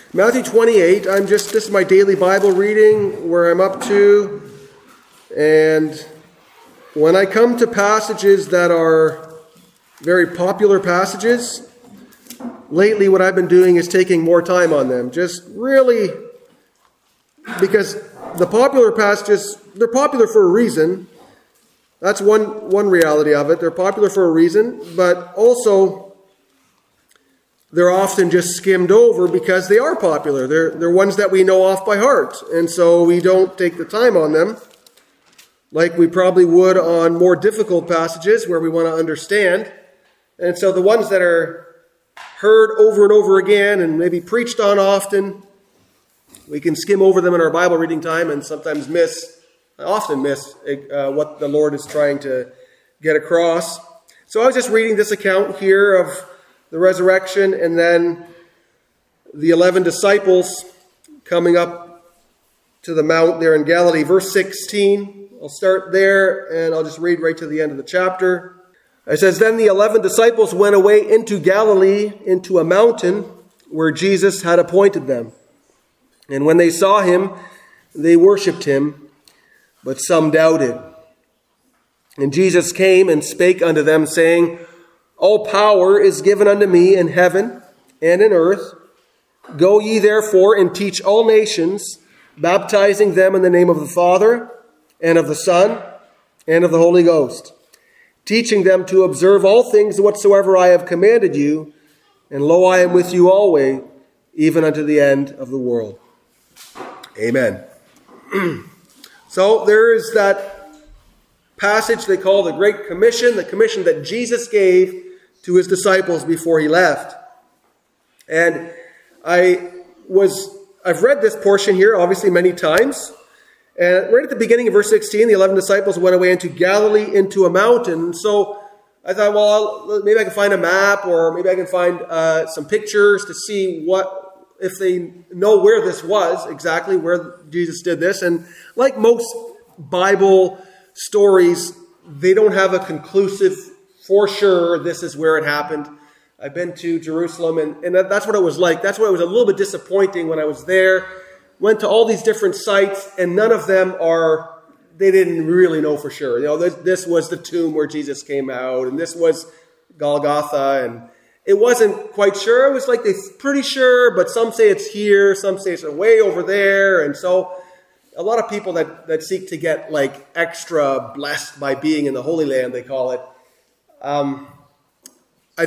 Matthew 28, this is my daily Bible reading where I'm up to. And when I come to passages that are very popular passages, lately what I've been doing is taking more time on them. Just really, because the popular passages, they're popular for a reason. That's one reality of it. They're popular for a reason, but also they're often just skimmed over because they are popular. They're ones that we know off by heart. And so we don't take the time on them like we probably would on more difficult passages where we want to understand. And so the ones that are heard over and over again and maybe preached on often, we can skim over them in our Bible reading time and sometimes often miss what the Lord is trying to get across. So I was just reading this account here of the resurrection, and then the 11 disciples coming up to the mount there in Galilee. Verse 16, I'll start there, and I'll just read right to the end of the chapter. It says, "Then the 11 disciples went away into Galilee, into a mountain where Jesus had appointed them. And when they saw him, they worshipped him, but some doubted. And Jesus came and spake unto them, saying, All power is given unto me in heaven and in earth. Go ye therefore and teach all nations, baptizing them in the name of the Father and of the Son and of the Holy Ghost, teaching them to observe all things whatsoever I have commanded you. And lo, I am with you always, even unto the end of the world." Amen. So there is that passage they call the Great Commission, the commission that Jesus gave to his disciples before he left. And I've read this portion here obviously many times. And right at the beginning of verse 16, the 11 disciples went away into Galilee, into a mountain. So I thought, well, maybe I can find a map, or maybe I can find some pictures to see if they know where this was, exactly where Jesus did this. And like most Bible stories, they don't have a conclusive, for sure, this is where it happened. I've been to Jerusalem, and that's what it was like. That's why it was a little bit disappointing when I was there. Went to all these different sites, and none of them they didn't really know for sure. You know, this was the tomb where Jesus came out, and this was Golgotha, and it wasn't quite sure. It was like they're pretty sure, but some say it's here, some say it's way over there, and so a lot of people that seek to get like extra blessed by being in the Holy Land, they call it. I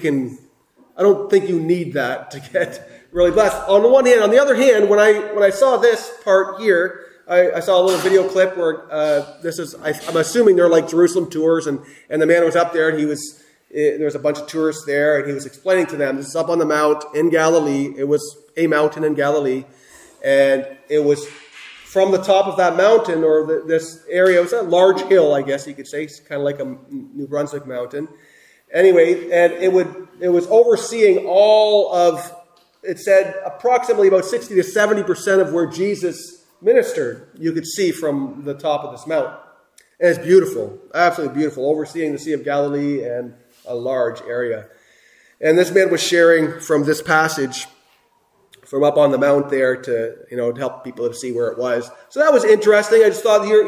don't think you need that to get really blessed. On the one hand, on the other hand, when I saw this part here, I saw a little video clip where I'm assuming they're like Jerusalem tours, and the man was up there, and there was a bunch of tourists there, and he was explaining to them, this is up on the mount in Galilee. It was a mountain in Galilee, and it was from the top of that mountain, or this area, it was a large hill, I guess you could say. It's kind of like a New Brunswick mountain. Anyway, and it was overseeing all of, it said approximately about 60 to 70% of where Jesus ministered, you could see from the top of this mountain. And it's beautiful, absolutely beautiful, overseeing the Sea of Galilee and a large area. And this man was sharing from this passage from up on the mount there to help people to see where it was. So that was interesting. I just thought here,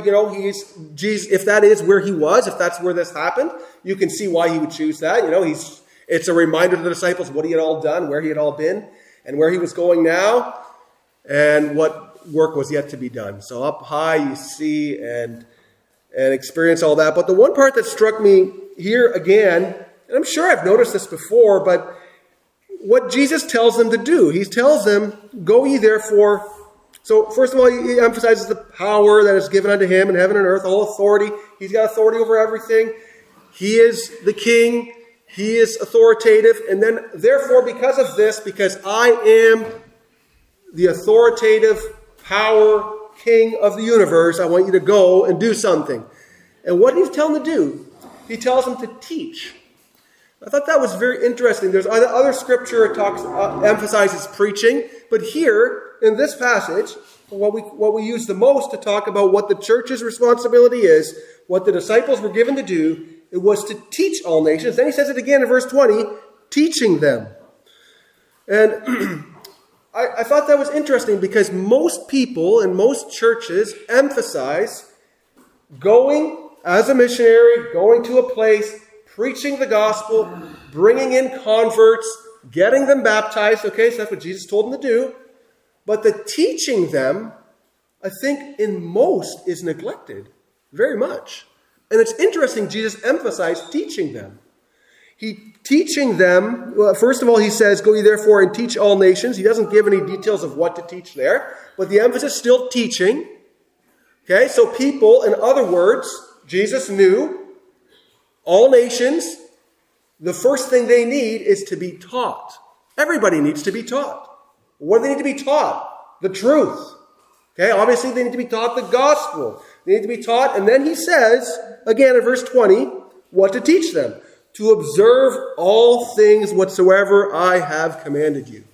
if that is where he was, if that's where this happened, you can see why he would choose that. It's a reminder to the disciples what he had all done, where he had all been, and where he was going now, and what work was yet to be done. So up high you see and experience all that. But the one part that struck me here again, and I'm sure I've noticed this before, but what Jesus tells them to do. He tells them, go ye therefore. So first of all, he emphasizes the power that is given unto him in heaven and earth, all authority. He's got authority over everything. He is the king. He is authoritative. And then, therefore, because of this, because I am the authoritative power king of the universe, I want you to go and do something. And what he's telling them to do, he tells them to teach. I thought that was very interesting. There's other scripture it emphasizes preaching, but here in this passage, what we use the most to talk about what the church's responsibility is, what the disciples were given to do, it was to teach all nations. Then he says it again in verse 20, teaching them. And I thought that was interesting because most people in most churches emphasize going as a missionary, going to a place, preaching the gospel, bringing in converts, getting them baptized. Okay, so that's what Jesus told them to do. But the teaching them, I think in most is neglected very much. And it's interesting, Jesus emphasized teaching them. Teaching them, well, first of all, he says, go ye therefore and teach all nations. He doesn't give any details of what to teach there, but the emphasis is still teaching. Okay, so people, in other words, Jesus knew all nations, the first thing they need is to be taught. Everybody needs to be taught. What do they need to be taught? The truth. Okay, obviously they need to be taught the gospel. They need to be taught, and then he says, again in verse 20, what to teach them. To observe all things whatsoever I have commanded you.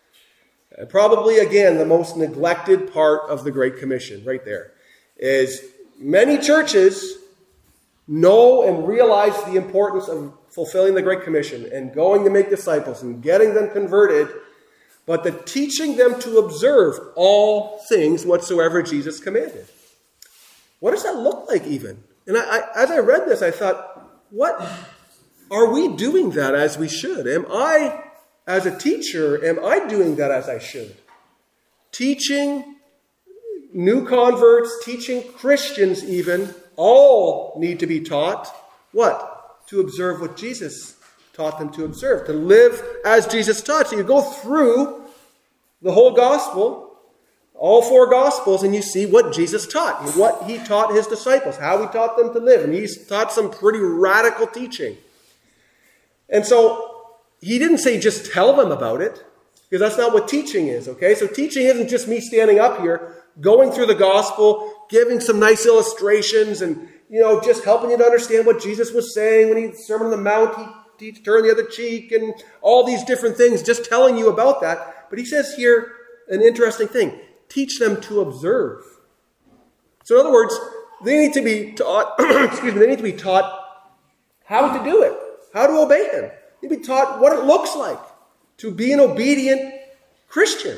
And probably, again, the most neglected part of the Great Commission right there is many churches know and realize the importance of fulfilling the Great Commission and going to make disciples and getting them converted, but the teaching them to observe all things whatsoever Jesus commanded. What does that look like even? And as I read this, I thought, what? Are we doing that as we should? Am I, as a teacher, am I doing that as I should? Teaching new converts, teaching Christians even, all need to be taught what? To observe what Jesus taught them to observe, to live as Jesus taught. So you go through the whole gospel, all four gospels, and you see what Jesus taught, what he taught his disciples, how he taught them to live. And he's taught some pretty radical teaching. And so he didn't say just tell them about it, because that's not what teaching is, okay? So teaching isn't just me standing up here, going through the gospel, giving some nice illustrations, and, just helping you to understand what Jesus was saying when he Sermon on the Mount, he turned the other cheek, and all these different things, just telling you about that. But he says here an interesting thing. Teach them to observe. So in other words, they need to be taught, they need to be taught how to do it. How to obey him. You'd be taught what it looks like to be an obedient Christian.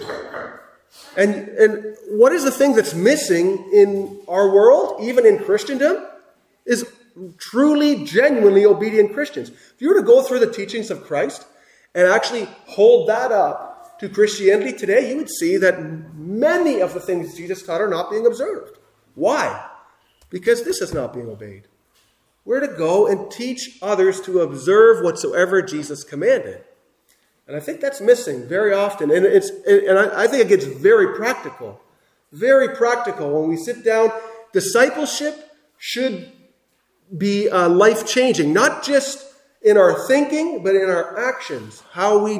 And what is the thing that's missing in our world, even in Christendom, is truly, genuinely obedient Christians. If you were to go through the teachings of Christ and actually hold that up to Christianity today, you would see that many of the things Jesus taught are not being observed. Why? Because this is not being obeyed. We're to go and teach others to observe whatsoever Jesus commanded. And I think that's missing very often. And I think it gets very practical. Very practical. When we sit down, discipleship should be life-changing. Not just in our thinking, but in our actions. How we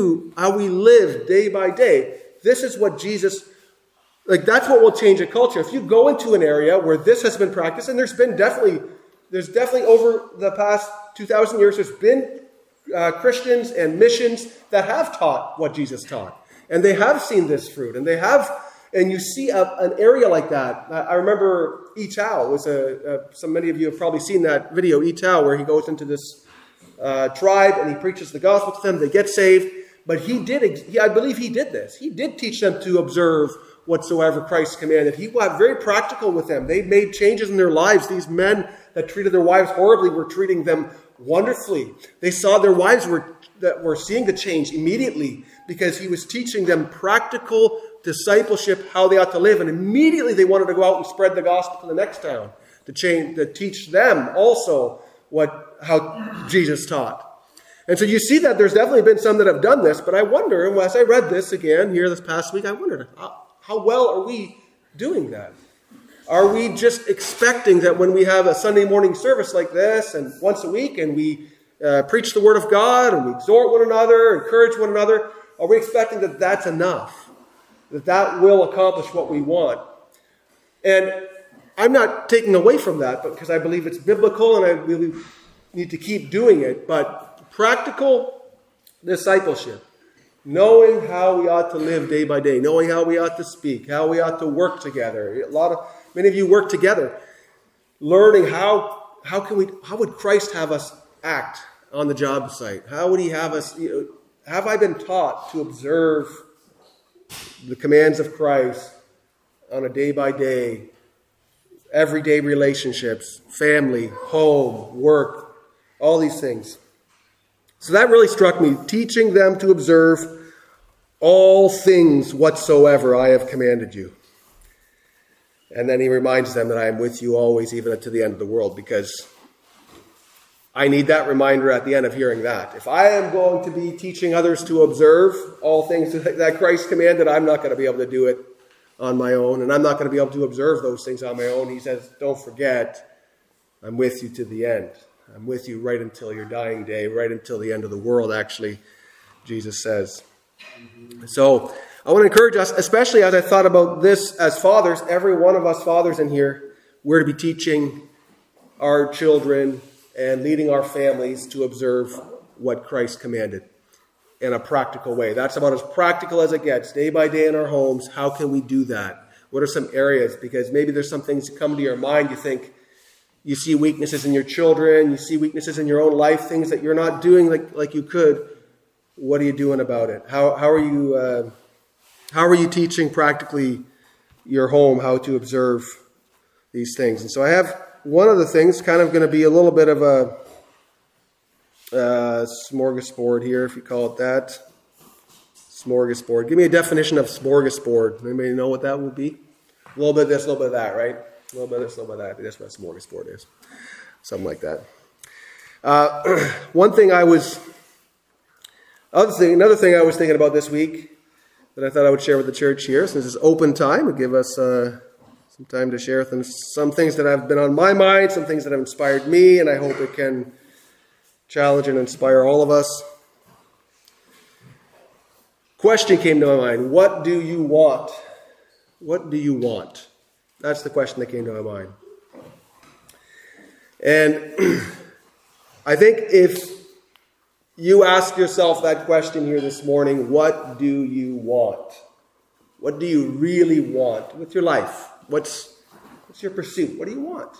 live day by day. This is what Jesus, that's what will change a culture. If you go into an area where this has been practiced, and there's definitely over the past 2,000 years, there's been Christians and missions that have taught what Jesus taught. And they have seen this fruit. And you see an area like that. I remember Etau was many of you have probably seen that video, Etau, where he goes into this tribe and he preaches the gospel to them. They get saved. But I believe he did this. He did teach them to observe whatsoever Christ commanded. He was very practical with them. They made changes in their lives. These men that treated their wives horribly were treating them wonderfully. They saw their wives were seeing the change immediately because he was teaching them practical discipleship, how they ought to live. And immediately they wanted to go out and spread the gospel to the next town to teach them also how Jesus taught. And so you see that there's definitely been some that have done this, but I wonder, as I read this again here this past week, I wondered, how well are we doing that? Are we just expecting that when we have a Sunday morning service like this and once a week and we preach the Word of God and we exhort one another, encourage one another, are we expecting that that's enough? That will accomplish what we want? And I'm not taking away from that, but because I believe it's biblical and I really need to keep doing it, but practical discipleship, knowing how we ought to live day by day, knowing how we ought to speak, how we ought to work together. Many of you work together, learning how would Christ have us act on the job site? How would he have us, have I been taught to observe the commands of Christ on a day-by-day, everyday relationships, family, home, work, all these things. So that really struck me, teaching them to observe all things whatsoever I have commanded you. And then he reminds them that I am with you always, even to the end of the world, because I need that reminder at the end of hearing that. If I am going to be teaching others to observe all things that Christ commanded, I'm not going to be able to do it on my own, and I'm not going to be able to observe those things on my own. He says, don't forget, I'm with you to the end. I'm with you right until your dying day, right until the end of the world, actually, Jesus says. So I want to encourage us, especially as I thought about this as fathers, every one of us fathers in here, we're to be teaching our children and leading our families to observe what Christ commanded in a practical way. That's about as practical as it gets, day by day in our homes. How can we do that? What are some areas? Because maybe there's some things that come to your mind. You think you see weaknesses in your children, you see weaknesses in your own life, things that you're not doing like you could. What are you doing about it? How are you teaching practically your home how to observe these things? And so I have one of the things, kind of going to be a little bit of a smorgasbord here, if you call it that. Smorgasbord. Give me a definition of smorgasbord. Anybody know what that would be? A little bit of this, a little bit of that, right? A little bit of this, a little bit of that. That's what a smorgasbord is. Something like that. Another thing I was thinking about this week that I thought I would share with the church here, since it's open time, and give us some time to share some things that have been on my mind, some things that have inspired me, and I hope it can challenge and inspire all of us. Question came to my mind. What do you want? What do you want? That's the question that came to my mind. And I think if you ask yourself that question here this morning, what do you want? What do you really want with your life? What's your pursuit? What do you want?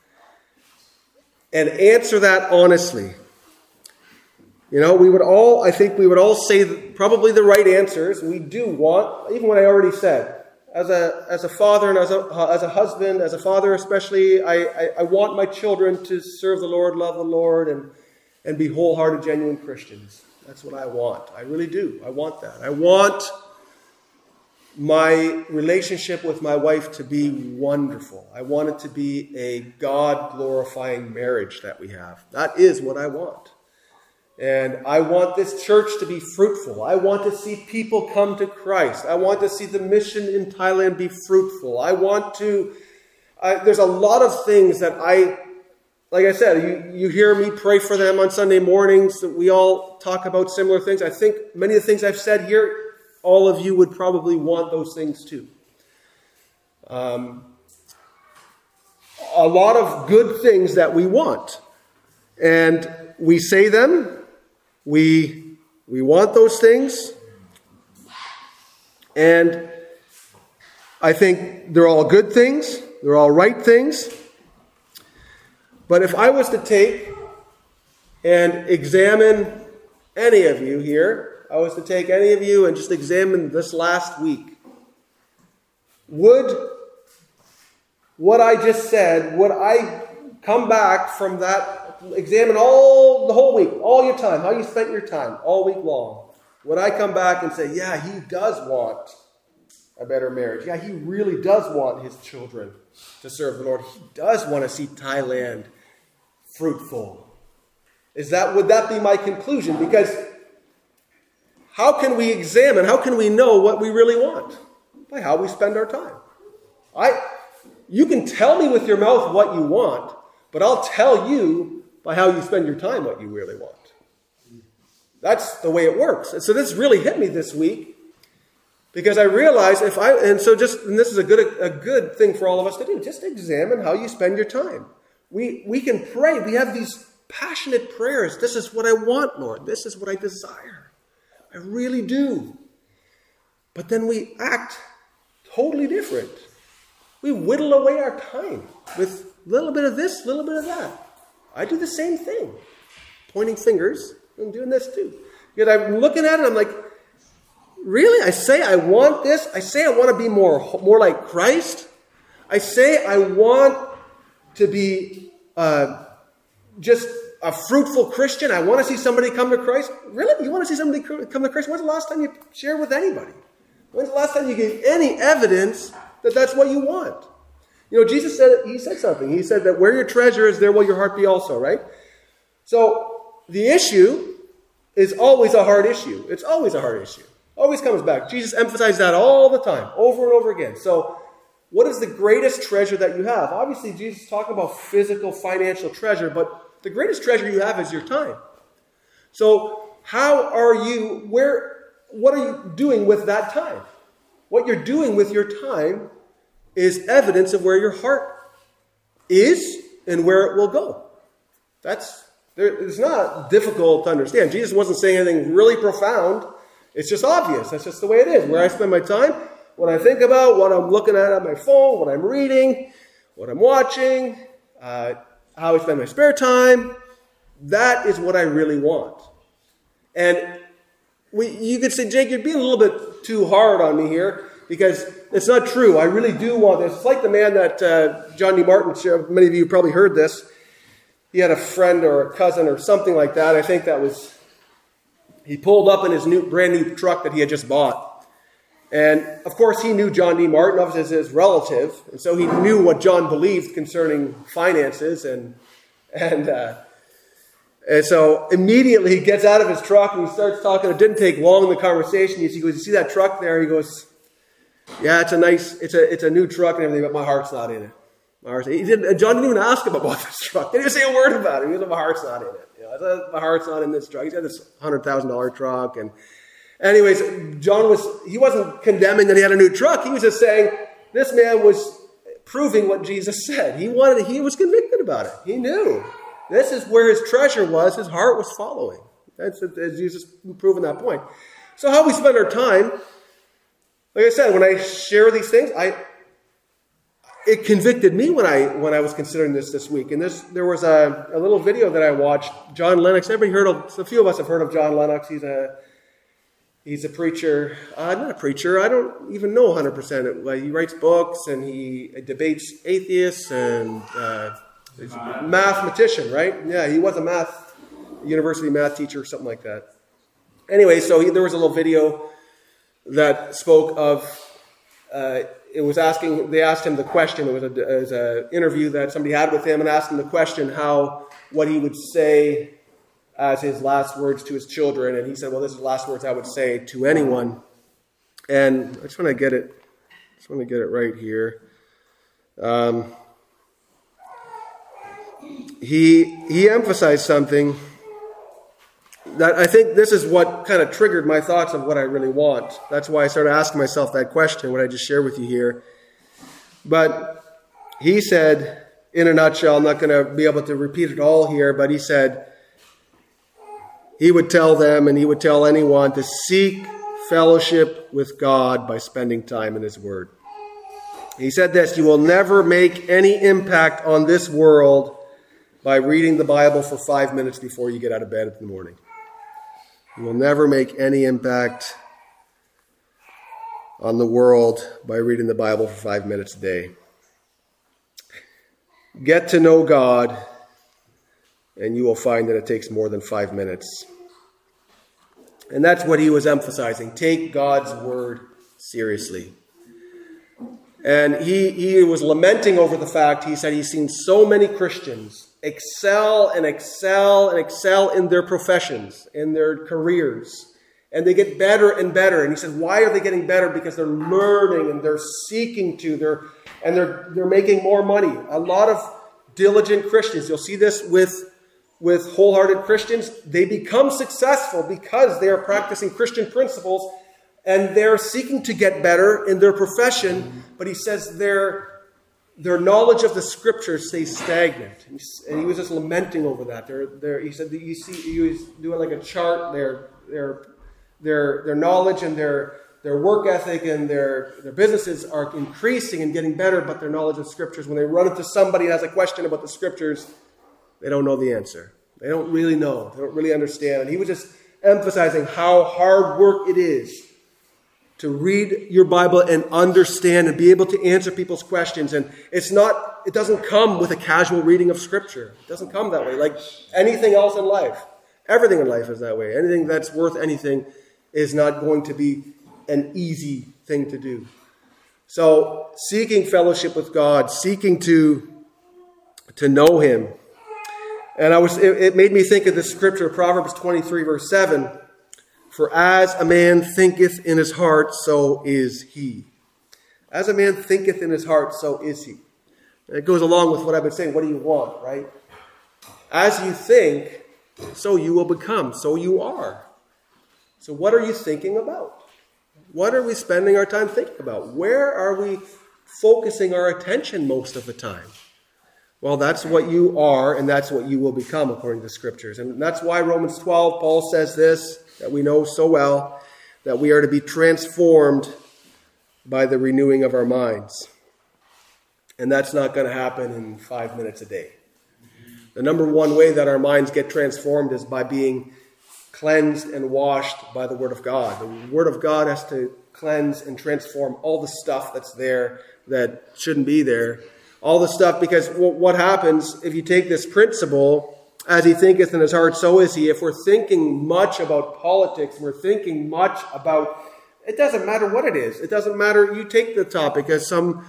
And answer that honestly. You know, I think we would all say probably the right answers. We do want, even what I already said, as a father and as a husband, as a father especially, I want my children to serve the Lord, love the Lord, and be wholehearted, genuine Christians. That's what I want. I really do. I want that. I want my relationship with my wife to be wonderful. I want it to be a God-glorifying marriage that we have. That is what I want. And I want this church to be fruitful. I want to see people come to Christ. I want to see the mission in Thailand be fruitful. There's a lot of things that like I said, you hear me pray for them on Sunday mornings. We all talk about similar things. I think many of the things I've said here, all of you would probably want those things too. A lot of good things that we want. And we say them. We want those things. And I think they're all good things. They're all right things. But if I was to take and examine any of you here, I was to take any of you and just examine this last week, would what I just said, would I come back from that, examine the whole week, all your time, how you spent your time all week long, would I come back and say, yeah, he does want a better marriage. Yeah, he really does want his children to serve the Lord. He does want to see Thailand fruitful. Would that be my conclusion? Because how can we know what we really want? By how we spend our time. You can tell me with your mouth what you want, but I'll tell you by how you spend your time what you really want. That's the way it works. And so this really hit me this week, because I realized this is a good thing for all of us to do. Just examine how you spend your time. We can pray. We have these passionate prayers. This is what I want, Lord. This is what I desire. I really do. But then we act totally different. We whittle away our time with a little bit of this, a little bit of that. I do the same thing. Pointing fingers. I'm doing this too. Yet I'm looking at it, I'm like, really? I say I want this? I say I want to be more like Christ? I say I want to be just a fruitful Christian? I want to see somebody come to Christ? Really? You want to see somebody come to Christ? When's the last time you shared with anybody? When's the last time you gave any evidence that that's what you want? You know, Jesus said something. He said that where your treasure is, there will your heart be also, right? So the issue is always a hard issue. It's always a hard issue. Always comes back. Jesus emphasized that all the time, over and over again. So what is the greatest treasure that you have? Obviously, Jesus is talking about physical, financial treasure, but the greatest treasure you have is your time. So what are you doing with that time? What you're doing with your time is evidence of where your heart is and where it will go. It's not difficult to understand. Jesus wasn't saying anything really profound. It's just obvious. That's just the way it is. Where I spend my time, what I think about, what I'm looking at on my phone, what I'm reading, what I'm watching, how I spend my spare time, that is what I really want. And you could say, Jake, you're being a little bit too hard on me here, because it's not true. I really do want this. It's like the man that John D. Martin, many of you probably heard this. He had a friend or a cousin or something like that. I think he pulled up in his brand new truck that he had just bought. And of course he knew John D. Martin as his relative. And so he knew what John believed concerning finances. And so immediately he gets out of his truck and he starts talking. It didn't take long in the conversation. He goes, you see that truck there? He goes, yeah, it's a new truck and everything, but my heart's not in it. John didn't even ask him about this truck. Didn't even say a word about it. He goes, my heart's not in it. My heart's not in this truck. He's got this $100,000 truck. And anyways, he wasn't condemning that he had a new truck. He was just saying this man was proving what Jesus said. He was convicted about it. He knew. This is where his treasure was. His heart was following. That's as Jesus proving that point. So how we spend our time, like I said, when I share these things, it convicted me when I was considering this week. And there was a little video that I watched. John Lennox. Everybody heard of? A few of us have heard of John Lennox. He's a preacher. Not a preacher. I don't even know 100%. He writes books and he debates atheists and he's a mathematician, right? Yeah, he was a university math teacher or something like that. Anyway, so there was a little video that spoke of. They asked him the question. It was an interview that somebody had with him and asked him the question what he would say as his last words to his children. And he said, well, this is the last words I would say to anyone. And I just want to get it right here. He emphasized something that I think this is what kind of triggered my thoughts of what I really want. That's why I started asking myself that question, what I just shared with you here. But he said, in a nutshell, I'm not going to be able to repeat it all here, but he said he would tell them and he would tell anyone to seek fellowship with God by spending time in His Word. He said this, you will never make any impact on this world by reading the Bible for 5 minutes before you get out of bed in the morning. You will never make any impact on the world by reading the Bible for 5 minutes a day. Get to know God, and you will find that it takes more than 5 minutes. And that's what he was emphasizing. Take God's word seriously. And he was lamenting over the fact, he said he's seen so many Christians excel and excel and excel in their professions, in their careers. And they get better and better. And he said, why are they getting better? Because they're learning and they're seeking to. They're making more money. A lot of diligent Christians, you'll see this with wholehearted Christians, they become successful because they are practicing Christian principles and they're seeking to get better in their profession. But he says their knowledge of the Scriptures stays stagnant. And he was just lamenting over that. He said that he was doing like a chart. Their knowledge and their work ethic and their businesses are increasing and getting better, but their knowledge of Scriptures, when they run into somebody who has a question about the Scriptures, they don't know the answer. They don't really know. They don't really understand. And he was just emphasizing how hard work it is to read your Bible and understand and be able to answer people's questions. And it doesn't come with a casual reading of Scripture. It doesn't come that way. Like anything else in life. Everything in life is that way. Anything that's worth anything is not going to be an easy thing to do. So seeking fellowship with God, seeking to know Him. And it made me think of this scripture, Proverbs 23, verse 7. For as a man thinketh in his heart, so is he. As a man thinketh in his heart, so is he. And it goes along with what I've been saying. What do you want, right? As you think, so you will become. So you are. So what are you thinking about? What are we spending our time thinking about? Where are we focusing our attention most of the time? Well, that's what you are, and that's what you will become, according to the Scriptures. And that's why Romans 12, Paul says this, that we know so well, that we are to be transformed by the renewing of our minds. And that's not going to happen in 5 minutes a day. The number one way that our minds get transformed is by being cleansed and washed by the Word of God. The Word of God has to cleanse and transform all the stuff that's there that shouldn't be there. All the stuff, because what happens if you take this principle, as he thinketh in his heart, so is he. If we're thinking much about politics, we're thinking much about, it doesn't matter what it is. It doesn't matter. You take the topic as some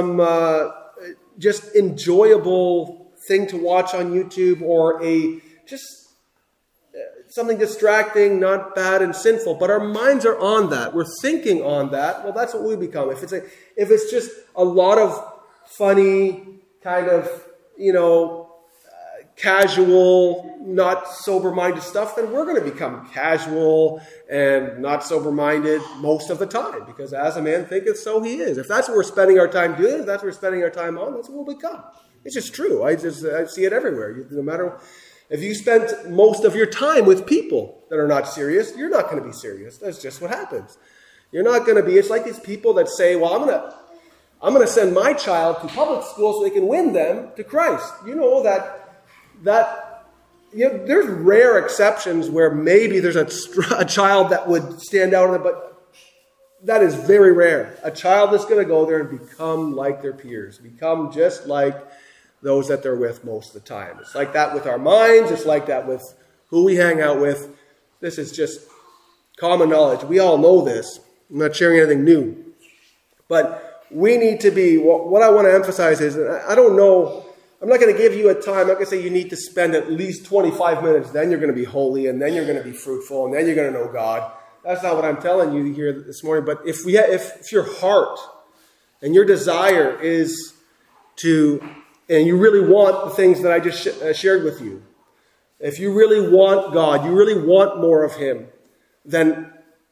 just enjoyable thing to watch on YouTube, or something distracting, not bad and sinful, but our minds are on that. We're thinking on that. Well, that's what we become. If it's just a lot of funny, kind of, casual, not sober-minded stuff, then we're going to become casual and not sober-minded most of the time. Because as a man thinketh, so he is. If that's what we're spending our time doing, if that's what we're spending our time on, that's what we'll become. It's just true. I see it everywhere. No matter, if you spend most of your time with people that are not serious, you're not going to be serious. That's just what happens. You're not going to be. It's like these people that say, well, I'm going to send my child to public school so they can win them to Christ. You know there's rare exceptions where maybe there's a child that would stand out on it, but that is very rare. A child that's going to go there and become like their peers, become just like those that they're with most of the time. It's like that with our minds. It's like that with who we hang out with. This is just common knowledge. We all know this. I'm not sharing anything new. But we need to be, what I want to emphasize is, I don't know, I'm not going to give you a time. I'm not going to say you need to spend at least 25 minutes. Then you're going to be holy, and then you're going to be fruitful, and then you're going to know God. That's not what I'm telling you here this morning. But if your heart and your desire is to, and you really want the things that I just shared with you, if you really want God, you really want more of Him, then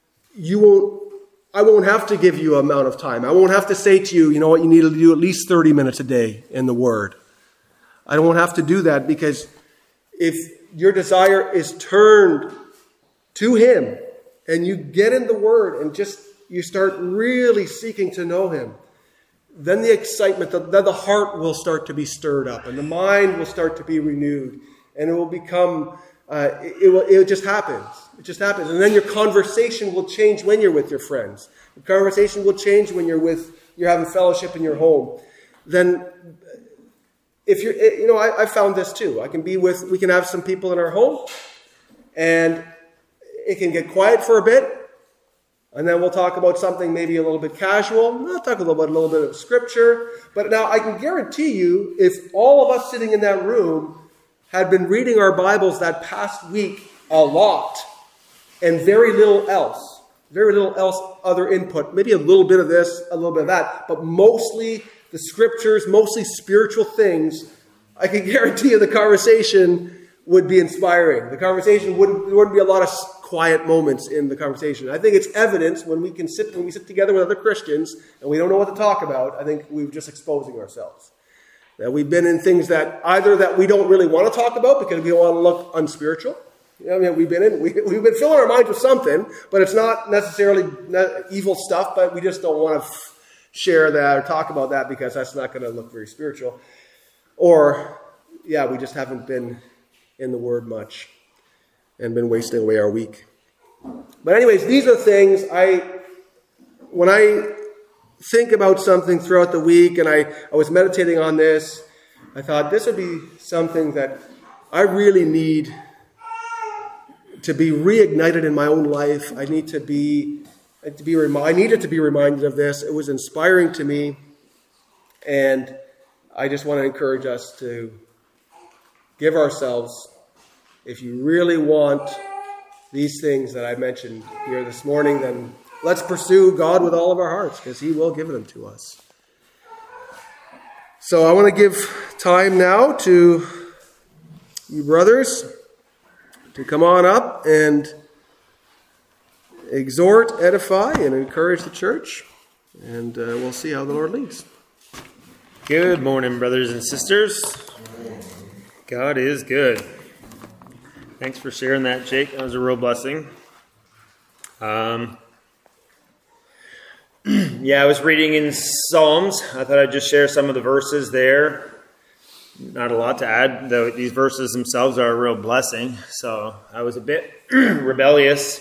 I won't have to give you an amount of time. I won't have to say to you, you know what, you need to do at least 30 minutes a day in the Word. I don't have to do that, because if your desire is turned to Him and you get in the Word and you start really seeking to know Him, then the excitement, the heart will start to be stirred up, and the mind will start to be renewed, and it will become, it just happens. It just happens. And then your conversation will change when you're with your friends. The conversation will change when you're having fellowship in your home. Then, if I found this too. We can have some people in our home, and it can get quiet for a bit, and then we'll talk about something maybe a little bit casual. We'll talk a little bit of Scripture. But now I can guarantee you, if all of us sitting in that room had been reading our Bibles that past week a lot, and very little else other input, maybe a little bit of this, a little bit of that, but mostly the Scriptures, mostly spiritual things, I can guarantee you the conversation would be inspiring. The conversation there wouldn't be a lot of quiet moments in the conversation. I think it's evidence when we sit together with other Christians and we don't know what to talk about. I think we're just exposing ourselves. That we've been in things that we don't really want to talk about because we don't want to look unspiritual. We've been filling our minds with something, but it's not necessarily evil stuff, but we just don't want to share that or talk about that because that's not going to look very spiritual. Or, we just haven't been in the Word much and been wasting away our week. But anyways, these are things when I think about something throughout the week, and I was meditating on this, I thought this would be something that I really need to be reignited in my own life. I needed to be reminded of this. It was inspiring to me, and I just want to encourage us to give ourselves, if you really want these things that I mentioned here this morning, then let's pursue God with all of our hearts, because He will give them to us. So I want to give time now to you brothers to come on up and exhort, edify, and encourage the church. And we'll see how the Lord leads. Good morning, brothers and sisters. God is good. Thanks for sharing that, Jake. That was a real blessing. I was reading in Psalms. I thought I'd just share some of the verses there. Not a lot to add, though these verses themselves are a real blessing. So I was a bit rebellious.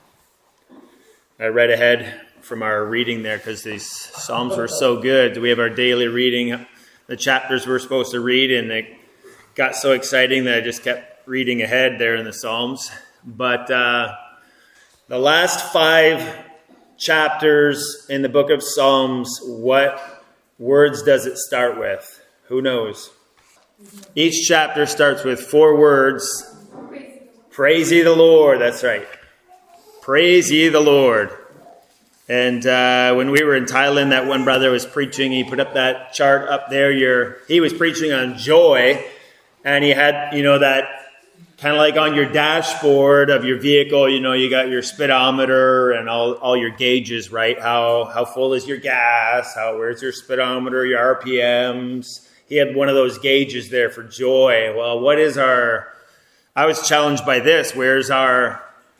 I read ahead from our reading there because these Psalms were so good. We have our daily reading, the chapters we're supposed to read, and it got so exciting that I just kept reading ahead there in the Psalms. But the last 5 chapters in the book of Psalms, what words does it start with? Who knows? Each chapter starts with 4 words. Praise ye the Lord. That's right. Praise ye the Lord. And when we were in Thailand, that one brother was preaching. He put up that chart up there. He was preaching on joy. And he had, that kind of like on your dashboard of your vehicle, you got your speedometer and all your gauges, right? How full is your gas? Where's your speedometer, your RPMs? He had one of those gauges there for joy. Well, I was challenged by this. Where's our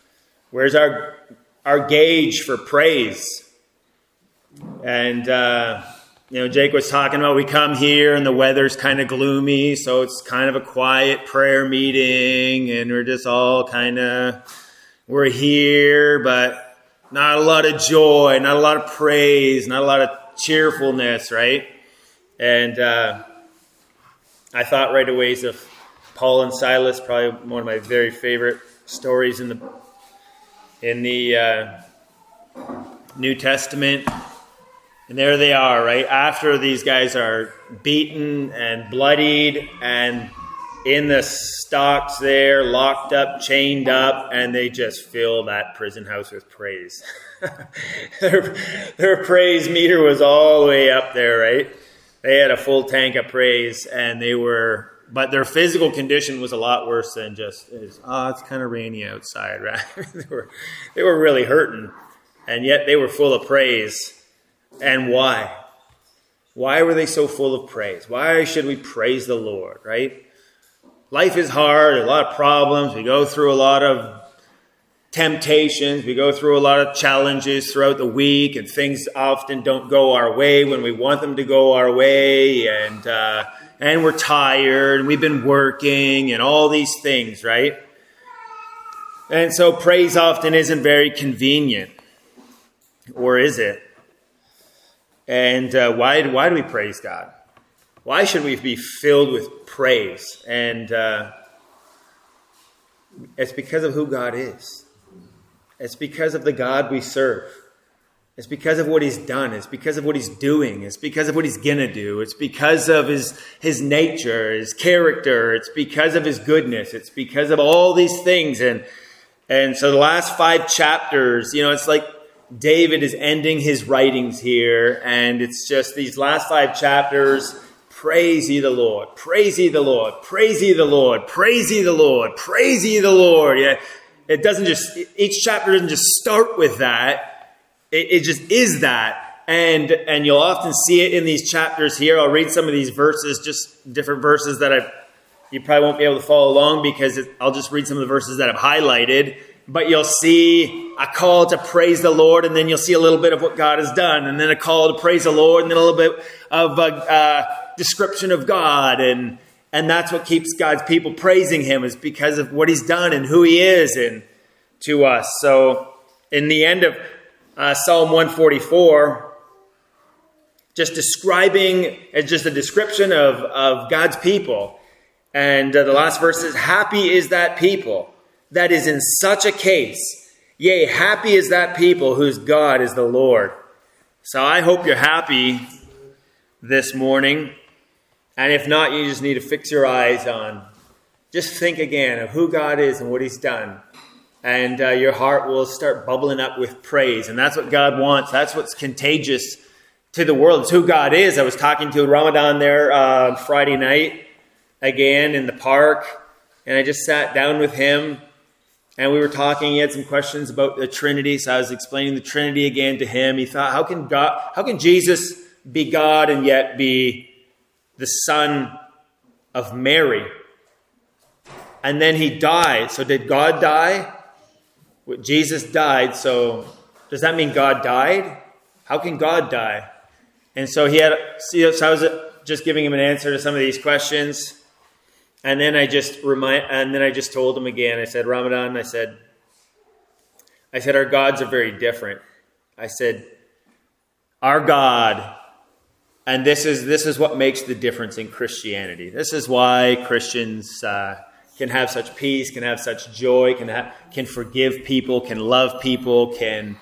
gauge for praise? And, Jake was talking about we come here and the weather's kind of gloomy, so it's kind of a quiet prayer meeting, and we're just all we're here, but not a lot of joy, not a lot of praise, not a lot of cheerfulness, right? And I thought right away of Paul and Silas, probably one of my very favorite stories in the New Testament. And there they are, right? After these guys are beaten and bloodied and in the stocks there, locked up, chained up, and they just fill that prison house with praise. Their praise meter was all the way up there, right? They had a full tank of praise, and but their physical condition was a lot worse than just, it's kind of rainy outside, right? They were really hurting, and yet they were full of praise. And why? Why were they so full of praise? Why should we praise the Lord, right? Life is hard, a lot of problems. We go through a lot of temptations. We go through a lot of challenges throughout the week, and things often don't go our way when we want them to go our way. And we're tired, and we've been working, and all these things, right? And so praise often isn't very convenient. Or is it? And why do we praise God? Why should we be filled with praise? And it's because of who God is. It's because of the God we serve. It's because of what He's done. It's because of what He's doing. It's because of what He's going to do. It's because of His nature, His character. It's because of His goodness. It's because of all these things. And so the last 5 chapters, it's like David is ending his writings here, and it's just these last 5 chapters. Praise ye the Lord, praise ye the Lord, praise ye the Lord, praise ye the Lord, praise ye the Lord. Yeah, each chapter doesn't just start with that. It just is that. And you'll often see it in these chapters here. I'll read some of these verses, just different verses that you probably won't be able to follow along because I'll just read some of the verses that I've highlighted. But you'll see a call to praise the Lord, and then you'll see a little bit of what God has done, and then a call to praise the Lord, and then a little bit of a description of God. And that's what keeps God's people praising Him, is because of what He's done and who He is and to us. So in the end of Psalm 144, just describing, it's just a description of God's people. And the last verse is, happy is that people that is in such a case. Yea, happy is that people whose God is the Lord. So I hope you're happy this morning. And if not, you just need to fix your eyes on, just think again of who God is and what he's done. And your heart will start bubbling up with praise. And that's what God wants. That's what's contagious to the world. It's who God is. I was talking to Ramadan there on Friday night again in the park. And I just sat down with him. And we were talking. He had some questions about the Trinity. So I was explaining the Trinity again to him. He thought, how can Jesus be God and yet be the son of Mary? And then he died. So did God die? Jesus died. So does that mean God died? How can God die? And so so I was just giving him an answer to some of these questions. And then I just told him again. I said, Ramadan, I said, our gods are very different. I said, our God, and this is what makes the difference in Christianity. This is why Christians can have such peace, can have such joy, can forgive people, can love people, can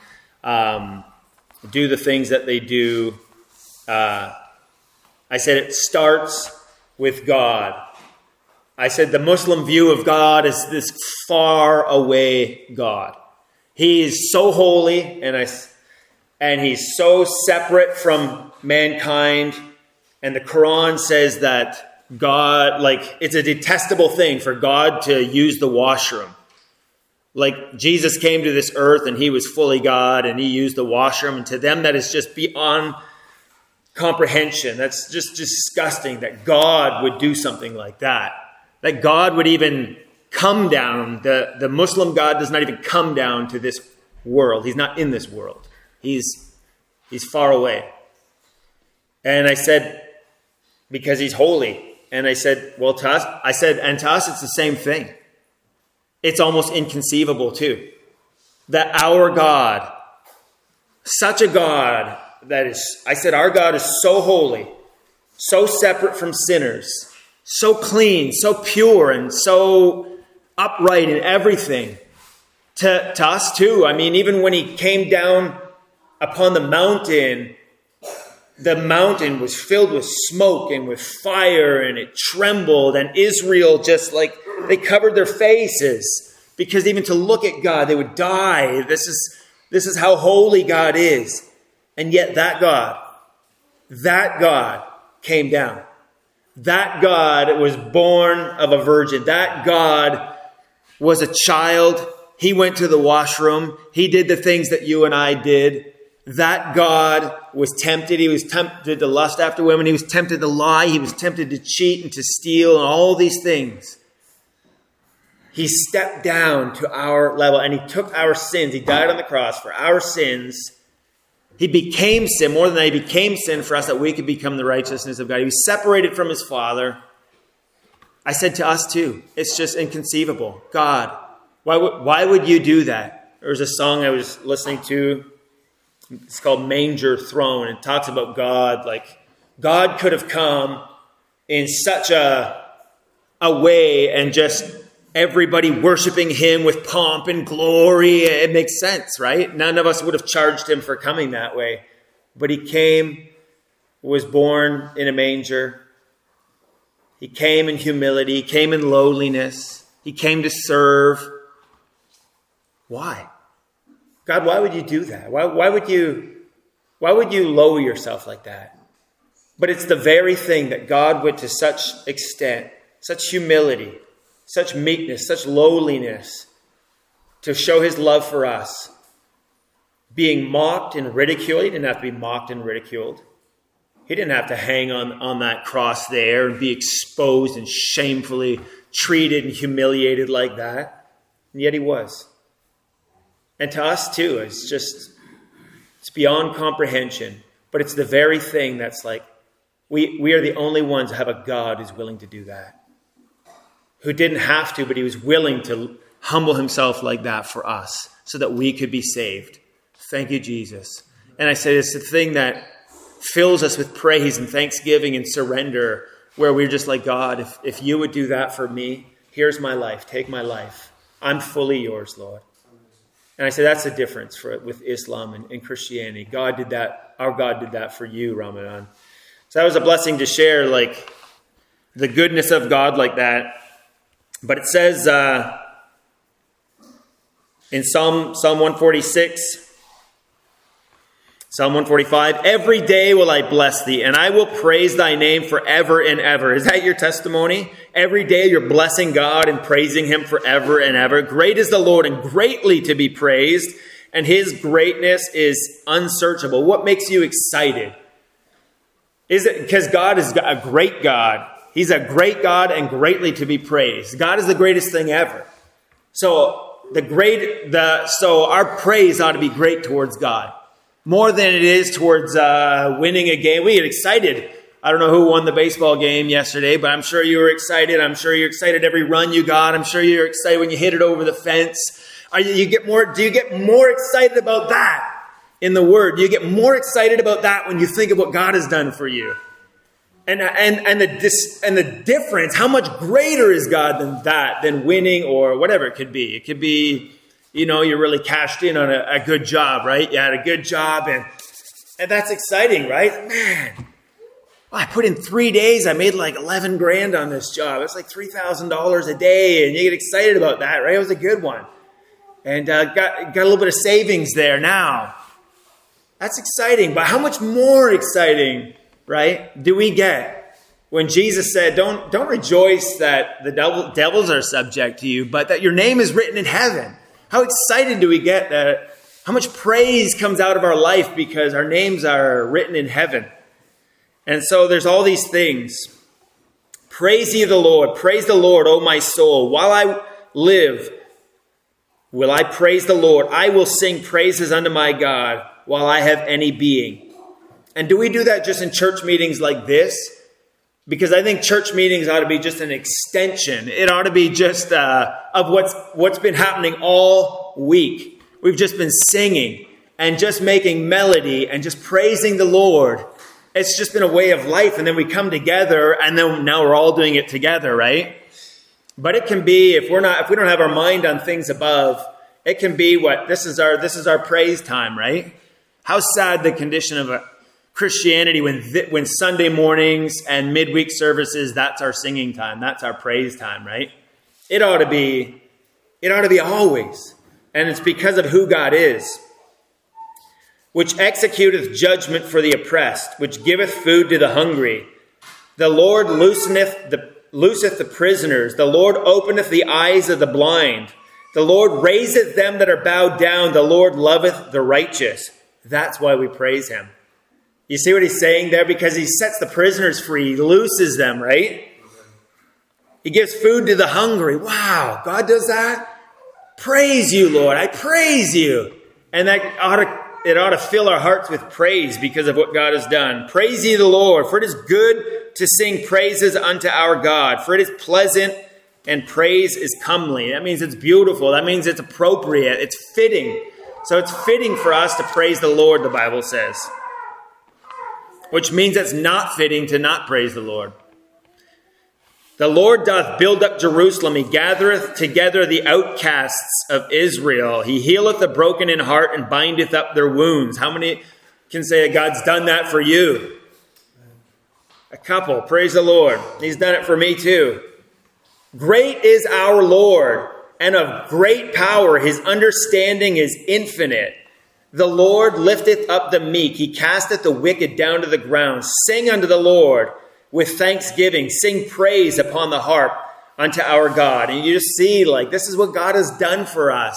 do the things that they do. I said it starts with God. I said the Muslim view of God is this far away God. He is so holy, and he's so separate from mankind. And the Quran says that God, it's a detestable thing for God to use the washroom. Like Jesus came to this earth and he was fully God and he used the washroom. And to them, that is just beyond comprehension. That's just disgusting that God would do something like that. That God would even come down. The Muslim God does not even come down to this world. He's not in this world. He's far away. And I said, because he's holy. And I said, well, to us it's the same thing. It's almost inconceivable too. That our God, such a God our God is so holy, so separate from sinners, so clean, so pure, and so upright in everything. To us too. I mean, even when he came down upon the mountain was filled with smoke and with fire, and it trembled, and Israel just they covered their faces because even to look at God, they would die. This is how holy God is. And yet that God came down. That God was born of a virgin. That God was a child. He went to the washroom. He did the things that you and I did. That God was tempted. He was tempted to lust after women. He was tempted to lie. He was tempted to cheat and to steal and all these things. He stepped down to our level and he took our sins. He died on the cross for our sins. He became sin, more than that, he became sin for us that we could become the righteousness of God. He was separated from his Father. I said to us too, it's just inconceivable. God, why would you do that? There was a song I was listening to. It's called Manger Throne. It talks about God. God could have come in such a way and just everybody worshiping him with pomp and glory. It makes sense, right? None of us would have charged him for coming that way. But he came, was born in a manger. He came in humility. He came in lowliness. He came to serve. Why? God, why would you do that? Why would you lower yourself like that? But it's the very thing that God went to such extent, such humility, such meekness, such lowliness to show his love for us. Being mocked and ridiculed. He didn't have to be mocked and ridiculed. He didn't have to hang on that cross there and be exposed and shamefully treated and humiliated like that. And yet he was. And to us too, it's beyond comprehension. But it's the very thing that's we are the only ones who have a God who's willing to do that. Who didn't have to, but he was willing to humble himself like that for us so that we could be saved Thank you, Jesus. And I said, it's the thing that fills us with praise and thanksgiving and surrender, where we're just like, God, if you would do that for me, here's my life. Take my life. I'm fully yours, Lord. And I said, that's the difference with Islam and Christianity. God did that. Our God did that for you, Ramadan. So that was a blessing to share, like, the goodness of God like that. But it says in Psalm 146, Psalm 145, every day will I bless thee, and I will praise thy name forever and ever. Is that your testimony? Every day you're blessing God and praising him forever and ever. Great is the Lord and greatly to be praised, and his greatness is unsearchable. What makes you excited? Is it because God is a great God? He's a great God and greatly to be praised. God is the greatest thing ever. So our praise ought to be great towards God, more than it is towards winning a game. We get excited. I don't know who won the baseball game yesterday, but I'm sure you were excited. I'm sure you're excited every run you got. I'm sure you're excited when you hit it over the fence. Do you get more excited about that in the Word? Do you get more excited about that when you think of what God has done for you? And the difference, how much greater is God than winning or whatever it could be. It could be, you're really cashed in on a good job, right? You had a good job and that's exciting, right? Man, I put in 3 days. I made like 11 grand on this job. It's like $3,000 a day. And you get excited about that, right? It was a good one. And got a little bit of savings there now. That's exciting. But how much more exciting, right, do we get when Jesus said, don't rejoice that the devils are subject to you, but that your name is written in heaven? How excited do we get that? How much praise comes out of our life because our names are written in heaven? And so there's all these things. Praise ye the Lord. Praise the Lord, O my soul. While I live, will I praise the Lord. I will sing praises unto my God while I have any being. And do we do that just in church meetings like this? Because I think church meetings ought to be just an extension. It ought to be just of what's been happening all week. We've just been singing and just making melody and just praising the Lord. It's just been a way of life. And then we come together and then now we're all doing it together, right? But it can be, if we don't have our mind on things above, it can be this is our praise time, right? How sad the condition of Christianity when Sunday mornings and midweek services, that's our singing time. That's our praise time, right? It ought to be always. And it's because of who God is. Which executeth judgment for the oppressed, which giveth food to the hungry. The Lord looseth the prisoners. The Lord openeth the eyes of the blind. The Lord raiseth them that are bowed down. The Lord loveth the righteous. That's why we praise him. You see what he's saying there? Because he sets the prisoners free. He looses them, right? He gives food to the hungry. Wow, God does that? Praise you, Lord. I praise you. And that it ought to fill our hearts with praise because of what God has done. Praise ye the Lord, for it is good to sing praises unto our God. For it is pleasant and praise is comely. That means it's beautiful. That means it's appropriate. It's fitting. So it's fitting for us to praise the Lord, the Bible says. Which means it's not fitting to not praise the Lord. The Lord doth build up Jerusalem. He gathereth together the outcasts of Israel. He healeth the broken in heart and bindeth up their wounds. How many can say that God's done that for you? A couple. Praise the Lord. He's done it for me too. Great is our Lord, and of great power. His understanding is infinite. The Lord lifteth up the meek. He casteth the wicked down to the ground. Sing unto the Lord with thanksgiving. Sing praise upon the harp unto our God. And you just see, this is what God has done for us.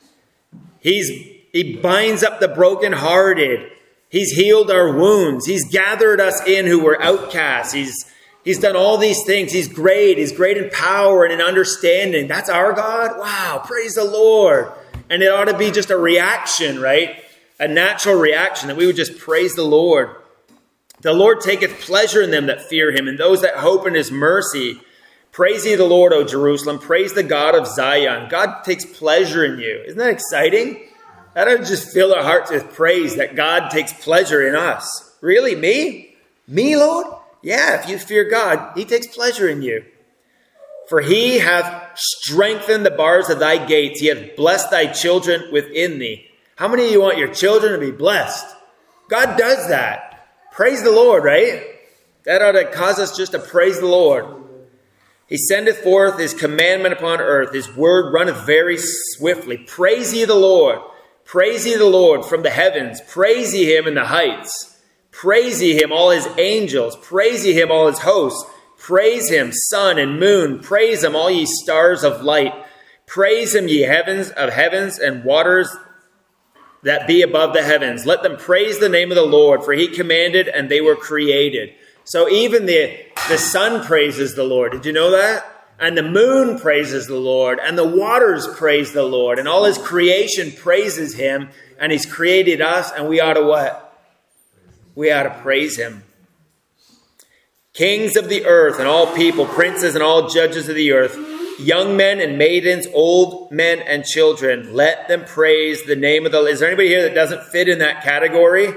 He binds up the brokenhearted. He's healed our wounds. He's gathered us in who were outcasts. He's done all these things. He's great. He's great in power and in understanding. That's our God? Wow, praise the Lord. And it ought to be just a reaction, right? A natural reaction that we would just praise the Lord. The Lord taketh pleasure in them that fear him, and those that hope in his mercy. Praise ye the Lord, O Jerusalem. Praise the God of Zion. God takes pleasure in you. Isn't that exciting? That ought to just fill our hearts with praise that God takes pleasure in us. Really? Me? Me, Lord? Yeah, if you fear God, he takes pleasure in you. For he hath strengthened the bars of thy gates. He hath blessed thy children within thee. How many of you want your children to be blessed? God does that. Praise the Lord, right? That ought to cause us just to praise the Lord. He sendeth forth his commandment upon earth. His word runneth very swiftly. Praise ye the Lord. Praise ye the Lord from the heavens. Praise ye him in the heights. Praise ye him, all his angels. Praise ye him, all his hosts. Praise him, sun and moon. Praise him, all ye stars of light. Praise him, ye heavens of heavens and waters that be above the heavens. Let them praise the name of the Lord, for he commanded and they were created. So even the sun praises the Lord. Did you know that? And the moon praises the Lord, and the waters praise the Lord, and all his creation praises him, and he's created us, and we ought to what? We ought to praise him. Kings of the earth and all people, princes and all judges of the earth, young men and maidens, old men and children, let them praise the name of the Lord. Is there anybody here that doesn't fit in that category?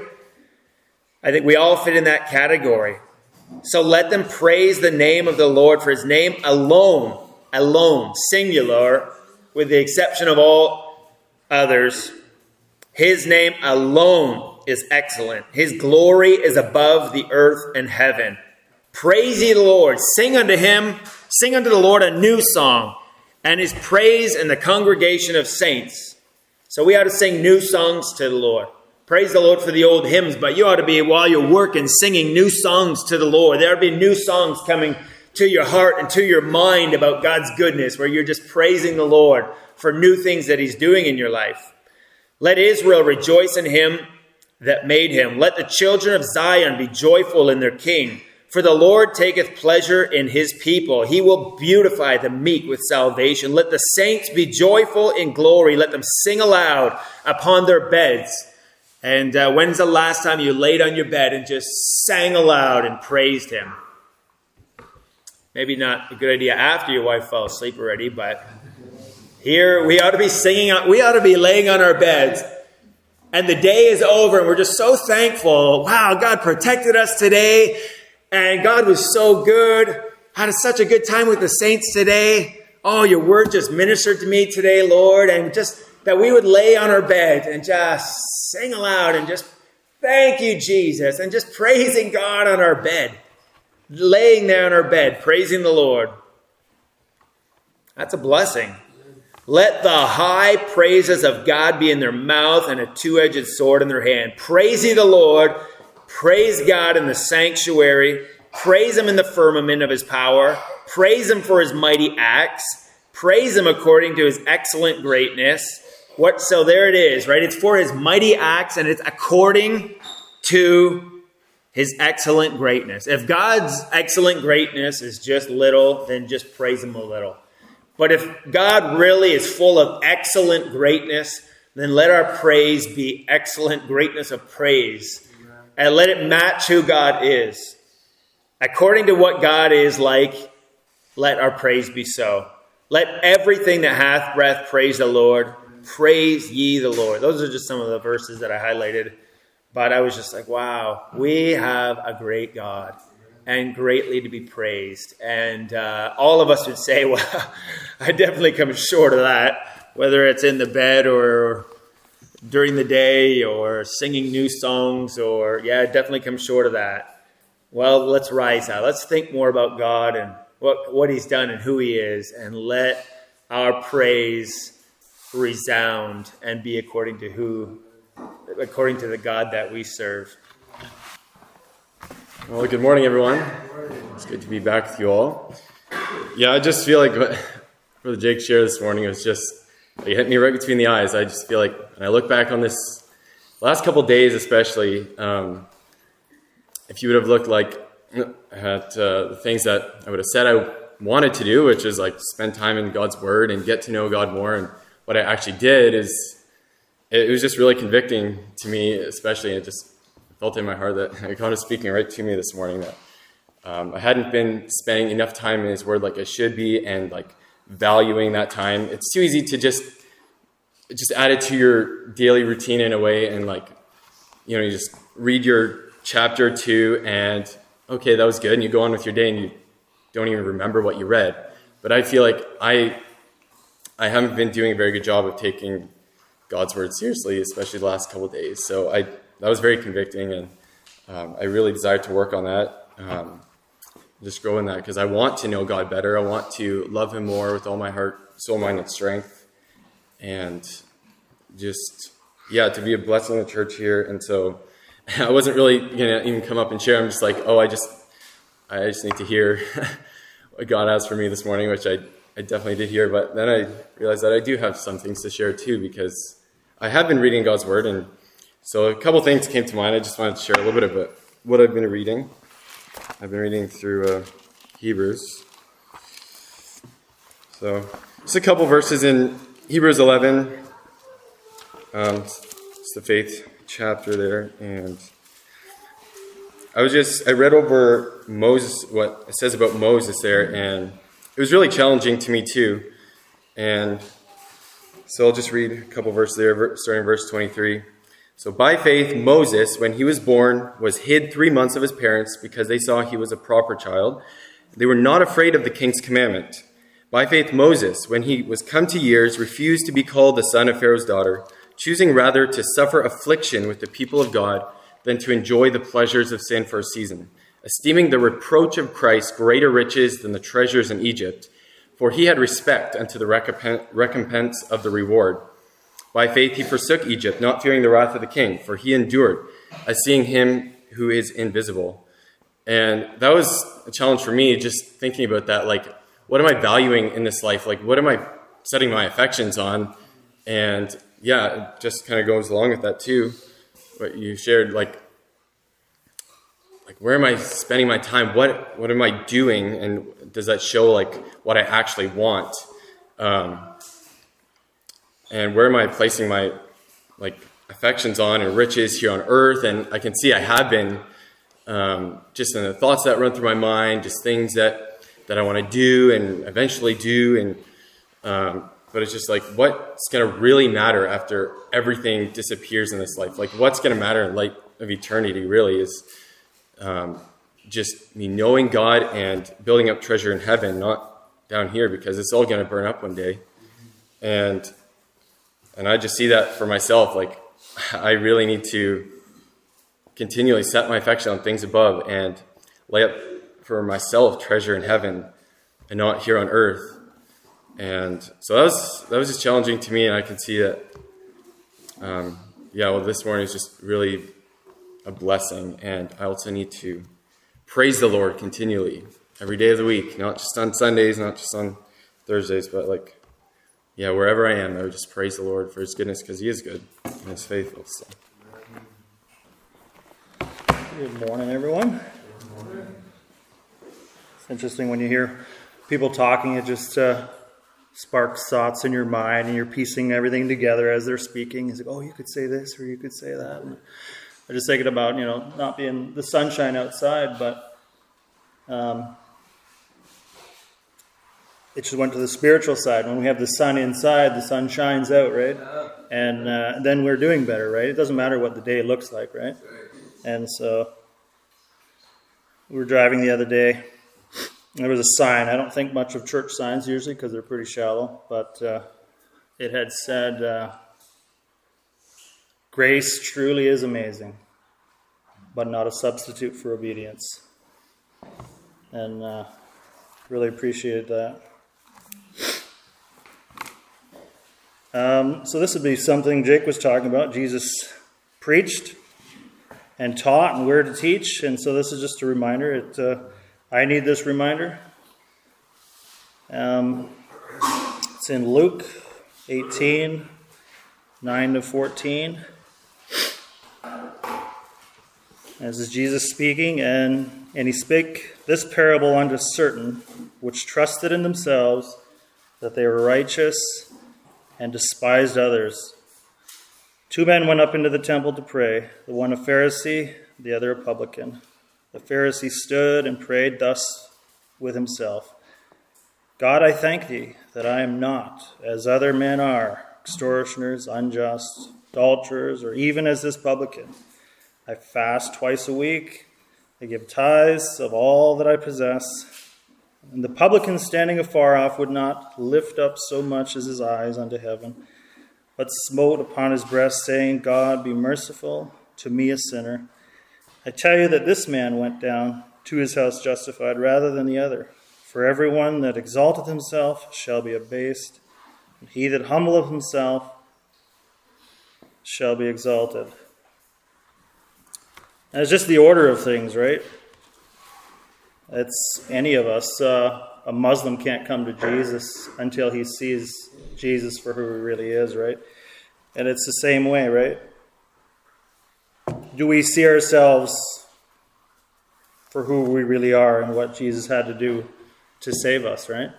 I think we all fit in that category. So let them praise the name of the Lord, for his name alone, singular, with the exception of all others. His name alone is excellent. His glory is above the earth and heaven. Praise ye the Lord. Sing unto him, sing unto the Lord a new song, and his praise in the congregation of saints. So we ought to sing new songs to the Lord. Praise the Lord for the old hymns, but you ought to be, while you're working, singing new songs to the Lord. There ought to be new songs coming to your heart and to your mind about God's goodness, where you're just praising the Lord for new things that he's doing in your life. Let Israel rejoice in him that made him. Let the children of Zion be joyful in their king. For the Lord taketh pleasure in his people. He will beautify the meek with salvation. Let the saints be joyful in glory. Let them sing aloud upon their beds. And when's the last time you laid on your bed and just sang aloud and praised him? Maybe not a good idea after your wife fell asleep already, but here we ought to be singing. We ought to be laying on our beds, and the day is over, and we're just so thankful. Wow, God protected us today, and God was so good. Had such a good time with the saints today. Oh, your word just ministered to me today, Lord, and just that we would lay on our bed and just sing aloud and just thank you, Jesus, and just praising God on our bed, laying there on our bed, praising the Lord. That's a blessing. Let the high praises of God be in their mouth and a two-edged sword in their hand. Praise ye the Lord. Praise God in the sanctuary. Praise him in the firmament of his power. Praise him for his mighty acts. Praise him according to his excellent greatness. So there it is, right? It's for his mighty acts, and it's according to his excellent greatness. If God's excellent greatness is just little, then just praise him a little. But if God really is full of excellent greatness, then let our praise be excellent greatness of praise. And let it match who God is. According to what God is like, let our praise be so. Let everything that hath breath praise the Lord. Praise ye the Lord. Those are just some of the verses that I highlighted. But I was just like, wow, we have a great God and greatly to be praised. And all of us would say, well, I definitely come short of that, whether it's in the bed or during the day or singing new songs or, yeah, I definitely come short of that. Well, let's rise out. Let's think more about God and what he's done and who he is, and let our praise resound and be according to the God that we serve. Well, good morning, everyone. It's good to be back with you all. Yeah, I just feel like what Brother Jake shared this morning, it was just, it hit me right between the eyes. I just feel like when I look back on this last couple days especially, if you would have looked like at the things that I would have said I wanted to do, which is like spend time in God's Word and get to know God more, and what I actually did is, it was just really convicting to me, especially. It just felt in my heart that God was speaking right to me this morning, that I hadn't been spending enough time in His Word like I should be, and like valuing that time. It's too easy to just just add it to your daily routine in a way, and like, you just read your chapter or two and okay, that was good, and you go on with your day and you don't even remember what you read. But I feel like I haven't been doing a very good job of taking God's word seriously, especially the last couple of days. So that was very convicting, and I really desire to work on that, just grow in that, because I want to know God better. I want to love him more with all my heart, soul, mind, and strength, and just, to be a blessing in the church here. And so I wasn't really going to even come up and share. I'm just like, I just need to hear what God has for me this morning, which I definitely did hear. But then I realized that I do have some things to share too, because I have been reading God's word. And so a couple things came to mind. I just wanted to share a little bit about what I've been reading. I've been reading through Hebrews. So just a couple verses in Hebrews 11. It's the faith chapter there. And I read over Moses, what it says about Moses there, and it was really challenging to me too. And so I'll just read a couple verses there, starting verse 23. So by faith, Moses, when he was born, was hid 3 months of his parents because they saw he was a proper child. They were not afraid of the king's commandment. By faith, Moses, when he was come to years, refused to be called the son of Pharaoh's daughter, choosing rather to suffer affliction with the people of God than to enjoy the pleasures of sin for a season, esteeming the reproach of Christ greater riches than the treasures in Egypt, for he had respect unto the recompense of the reward. By faith he forsook Egypt, not fearing the wrath of the king, for he endured, as seeing him who is invisible. And that was a challenge for me, just thinking about that. Like, what am I valuing in this life? Like, what am I setting my affections on? And it just kind of goes along with that too. What you shared, like where am I spending my time? What am I doing? And does that show like what I actually want? And where am I placing my affections on and riches here on earth? And I can see I have been just in the thoughts that run through my mind, just things that I want to do and eventually do. And but it's just like, what's going to really matter after everything disappears in this life? Like, what's going to matter in light of eternity really is just me knowing God and building up treasure in heaven, not down here, because it's all going to burn up one day. And I just see that for myself. Like, I really need to continually set my affection on things above and lay up for myself treasure in heaven and not here on earth. And so that was just challenging to me, and I can see that, this morning is just really a blessing. And I also need to praise the Lord continually, every day of the week, not just on Sundays, not just on Thursdays, but wherever I am, I would just praise the Lord for his goodness, because he is good and he's faithful. So. Good morning, everyone. It's interesting when you hear people talking, it just sparks thoughts in your mind, and you're piecing everything together as they're speaking. It's like, oh, you could say this or you could say that. And I'm just thinking about, not being the sunshine outside, but it just went to the spiritual side. When we have the sun inside, the sun shines out, right? And then we're doing better, right? It doesn't matter what the day looks like, right? And so we were driving the other day. There was a sign. I don't think much of church signs usually because they're pretty shallow, but it had said, grace truly is amazing, but not a substitute for obedience. And really appreciated that. So this would be something Jake was talking about. Jesus preached and taught and where to teach. And so this is just a reminder. I need this reminder. It's in Luke 18, 9 to 14. This is Jesus speaking, and he spake this parable unto certain which trusted in themselves that they were righteous and despised others. 2 men went up into the temple to pray, the one a Pharisee, the other a publican. The Pharisee stood and prayed thus with himself, God, I thank thee that I am not as other men are, extortioners, unjust, adulterers, or even as this publican. I fast twice a week. I give tithes of all that I possess. And the publican standing afar off would not lift up so much as his eyes unto heaven, but smote upon his breast, saying, God, be merciful to me, a sinner. I tell you that this man went down to his house justified rather than the other. For everyone that exalteth himself shall be abased, and he that humbleth himself shall be exalted. And it's just the order of things, right? It's any of us. A Muslim can't come to Jesus until he sees Jesus for who he really is, right? And it's the same way, right? Do we see ourselves for who we really are and what Jesus had to do to save us, right?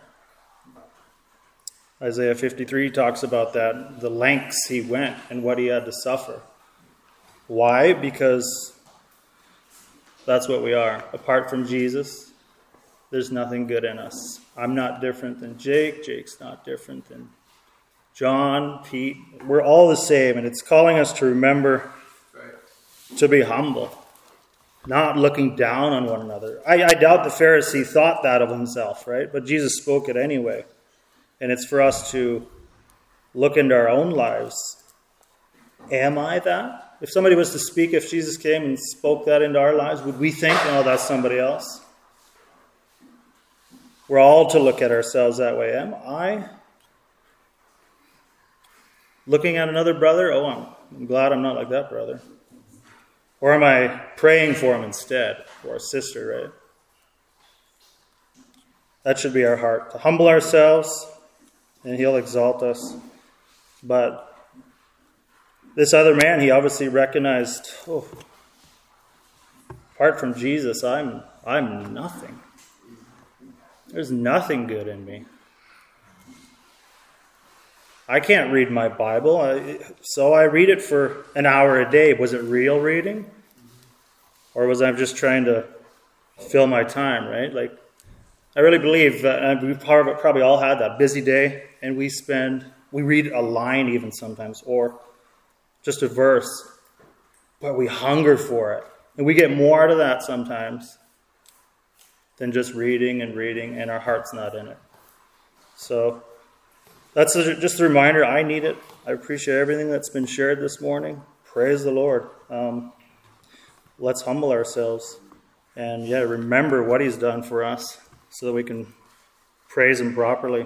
Isaiah 53 talks about that, the lengths he went and what he had to suffer. Why? Because that's what we are. Apart from Jesus, there's nothing good in us. I'm not different than Jake. Jake's not different than John, Pete. We're all the same, and it's calling us to remember to be humble, not looking down on one another. I doubt the Pharisee thought that of himself, right? But Jesus spoke it anyway. And it's for us to look into our own lives. Am I that? If somebody was to speak, if Jesus came and spoke that into our lives, would we think, oh, that's somebody else? We're all to look at ourselves that way. Am I looking at another brother? Oh, I'm glad I'm not like that brother. Or am I praying for him instead, or a sister, right? That should be our heart, to humble ourselves, and he'll exalt us. But this other man, he obviously recognized, apart from Jesus, I'm nothing. There's nothing good in me. I can't read my Bible, so I read it for an hour a day. Was it real reading? Or was I just trying to fill my time, right? Like, I really believe that we've probably all had that busy day, and we read a line even sometimes, or just a verse, but we hunger for it. And we get more out of that sometimes than just reading, and our heart's not in it. So that's just a reminder. I need it. I appreciate everything that's been shared this morning. Praise the Lord. Let's humble ourselves and remember what he's done for us so that we can praise him properly.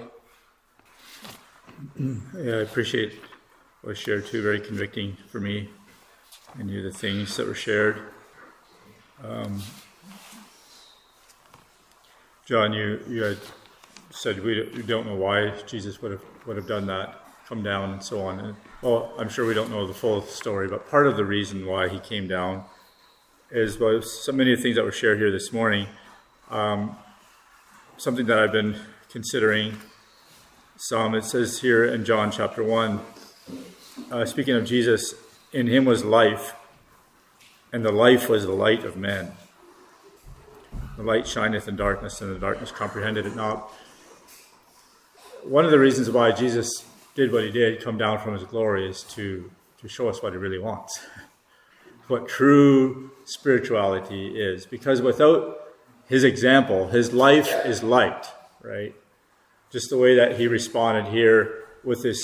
Yeah, I appreciate what was shared too. Very convicting for me. I knew the things that were shared. John, you had said we don't know why Jesus would have done that, come down and so on. And, well, I'm sure we don't know the full story, but part of the reason why he came down is so many of the things that were shared here this morning. Something that I've been considering. It says here in John chapter 1, speaking of Jesus, in him was life, and the life was the light of men. The light shineth in darkness, and the darkness comprehended it not. One of the reasons why Jesus did what he did, come down from his glory, is to show us what he really wants. What true spirituality is. Because without his example, his life is light, right? Just the way that he responded here with the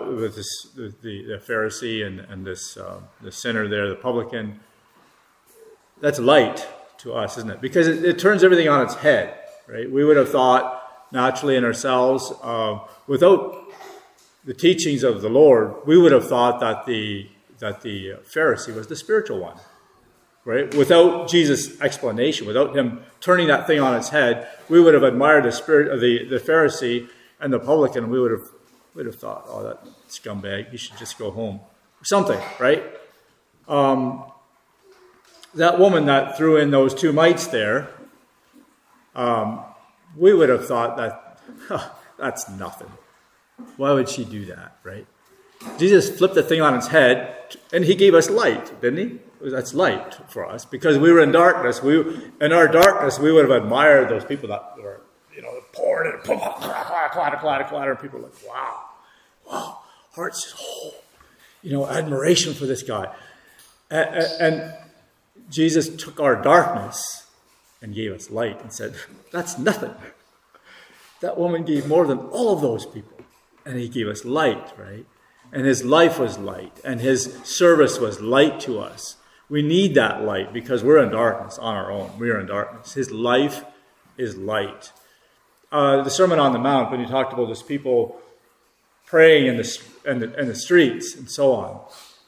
Pharisee and this the sinner there, the publican. That's light to us, isn't it? Because it turns everything on its head, right? We would have thought naturally in ourselves, without the teachings of the Lord, we would have thought that the Pharisee was the spiritual one, right? Without Jesus' explanation, without him turning that thing on its head, we would have admired the spirit of the Pharisee and the publican. We would have thought, oh, that scumbag, he should just go home, or something, right? That woman that threw in those 2 mites there, we would have thought that that's nothing. Why would she do that, right? Jesus flipped the thing on its head, and he gave us light, didn't he? That's light for us, because we were in darkness. In our darkness, we would have admired those people that were, pouring it, clatter, clatter, clatter. People were like, wow, hearts, admiration for this guy. And Jesus took our darkness and gave us light and said, that's nothing. That woman gave more than all of those people. And he gave us light, right? And his life was light. And his service was light to us. We need that light because we're in darkness on our own. We are in darkness. His life is light. The Sermon on the Mount, when he talked about those people praying in the streets and so on.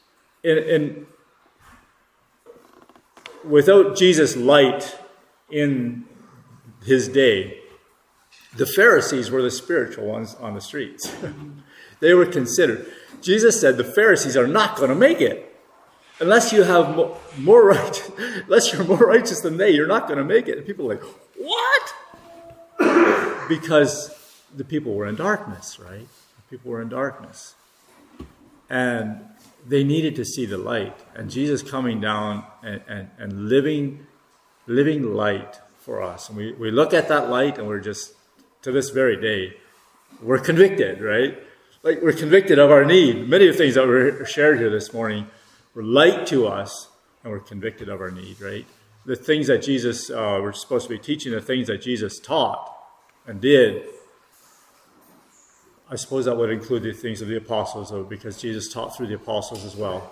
Without Jesus' light in his day, the Pharisees were the spiritual ones on the streets. They were considered. Jesus said the Pharisees are not going to make it. Unless you have unless you're more righteous than they, you're not going to make it. And people are like, what? Because the people were in darkness, right? The people were in darkness. And they needed to see the light. And Jesus coming down and living light for us. And we look at that light and we're just, to this very day, we're convicted, right? Like we're convicted of our need. Many of the things that were shared here this morning were light to us, and we're convicted of our need, right? The things that Jesus, we're supposed to be teaching, the things that Jesus taught and did, I suppose that would include the things of the apostles, though, because Jesus taught through the apostles as well.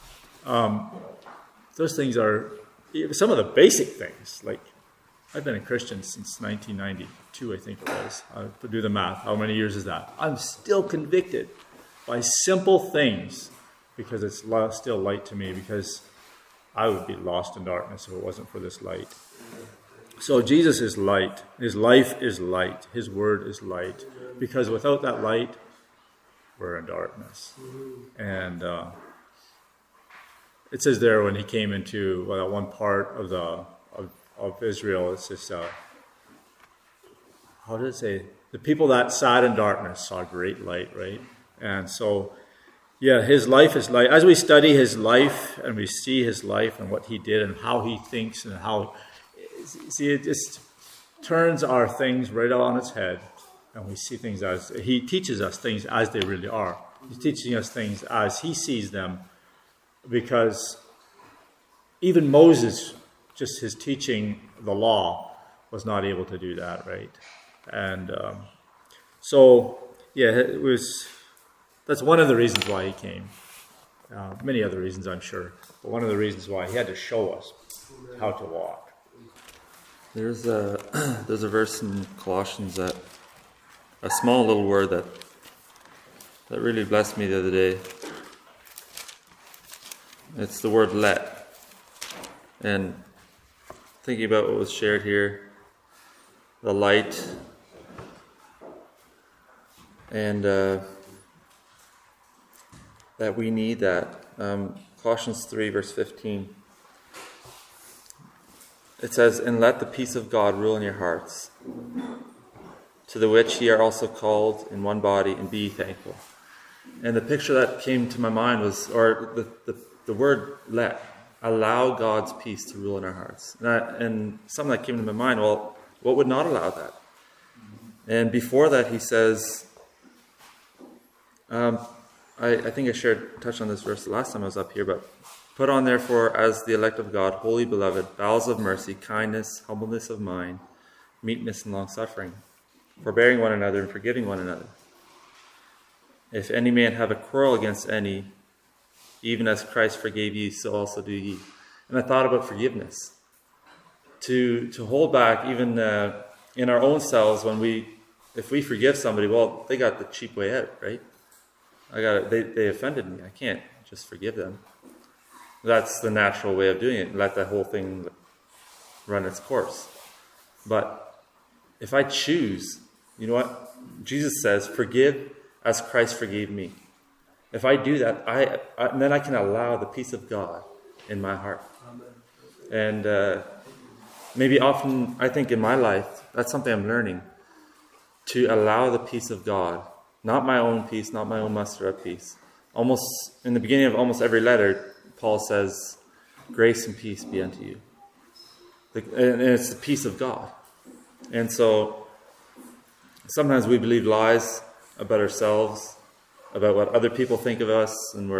Those things are some of the basic things. Like, I've been a Christian since 1992, I think it was. I have to do the math. How many years is that? I'm still convicted by simple things because it's still light to me, because I would be lost in darkness if it wasn't for this light. So Jesus is light. His life is light. His word is light. Because without that light, we're in darkness. And it says there when he came into that one part of Israel, it's just, how did it say? The people that sat in darkness saw great light, right? And so, yeah, his life is light. As we study his life and we see his life and what he did and how he thinks and how, see, it just turns our things right on its head. And we see things as, he teaches us things as they really are. He's teaching us things as he sees them, because even Moses, just his teaching the law, was not able to do that, right? And so, yeah, that's one of the reasons why he came. Many other reasons, I'm sure, but one of the reasons why he had to show us how to walk. There's a verse in Colossians, that a small little word that really blessed me the other day. It's the word let. And thinking about what was shared here, the light, and that we need that. Colossians 3 verse 15. It says, "And let the peace of God rule in your hearts, to the which ye are also called in one body, and be ye thankful." And the picture that came to my mind was, or the word let, allow God's peace to rule in our hearts. And something that came to my mind, well, what would not allow that? And before that, he says, I think I touched on this verse the last time I was up here, but put on therefore as the elect of God, holy beloved, bowels of mercy, kindness, humbleness of mind, meekness and long-suffering, forbearing one another and forgiving one another. If any man have a quarrel against any, even as Christ forgave you, so also do ye. And I thought about forgiveness. To hold back even in our own selves, if we forgive somebody, well, they got the cheap way out, right? They offended me. I can't just forgive them. That's the natural way of doing it. Let the whole thing run its course. But if I choose, you know what? Jesus says, forgive as Christ forgave me. If I do that, then I can allow the peace of God in my heart. And maybe often, I think in my life, that's something I'm learning, to allow the peace of God, not my own peace, not my own muster of peace. Almost in the beginning of almost every letter, Paul says, grace and peace be unto you. And it's the peace of God. And so sometimes we believe lies about ourselves about what other people think of us,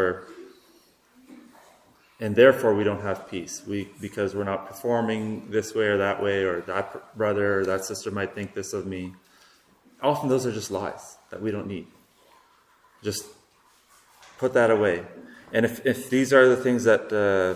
and therefore we don't have peace. Because we're not performing this way, or that brother or that sister might think this of me. Often those are just lies that we don't need. Just put that away. And if these are the things that,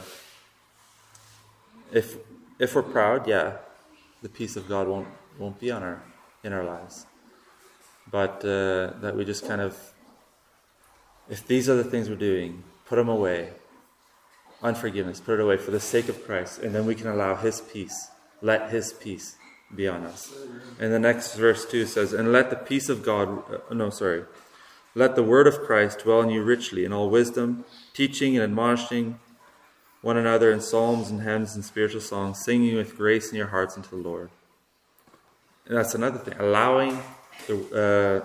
if we're proud, the peace of God won't be in our lives. But that we just kind of, if these are the things we're doing, put them away. Unforgiveness, put it away for the sake of Christ, and then we can allow His peace. Let His peace be on us. And the next verse 2 says, and let the peace of God, let the word of Christ dwell in you richly in all wisdom, teaching and admonishing one another in psalms and hymns and spiritual songs, singing with grace in your hearts unto the Lord. And that's another thing, allowing the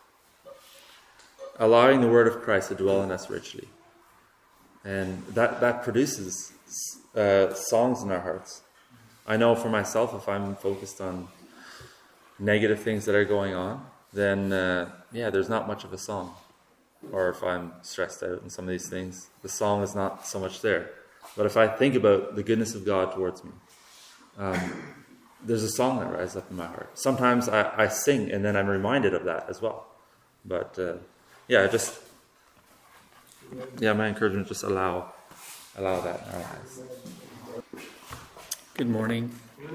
word of Christ to dwell in us richly. And that produces songs in our hearts. I know for myself, if I'm focused on negative things that are going on, then there's not much of a song. Or if I'm stressed out in some of these things, the song is not so much there. But if I think about the goodness of God towards me, there's a song that rises up in my heart. Sometimes I sing and then I'm reminded of that as well. But my encouragement, just allow that in our lives. Good morning.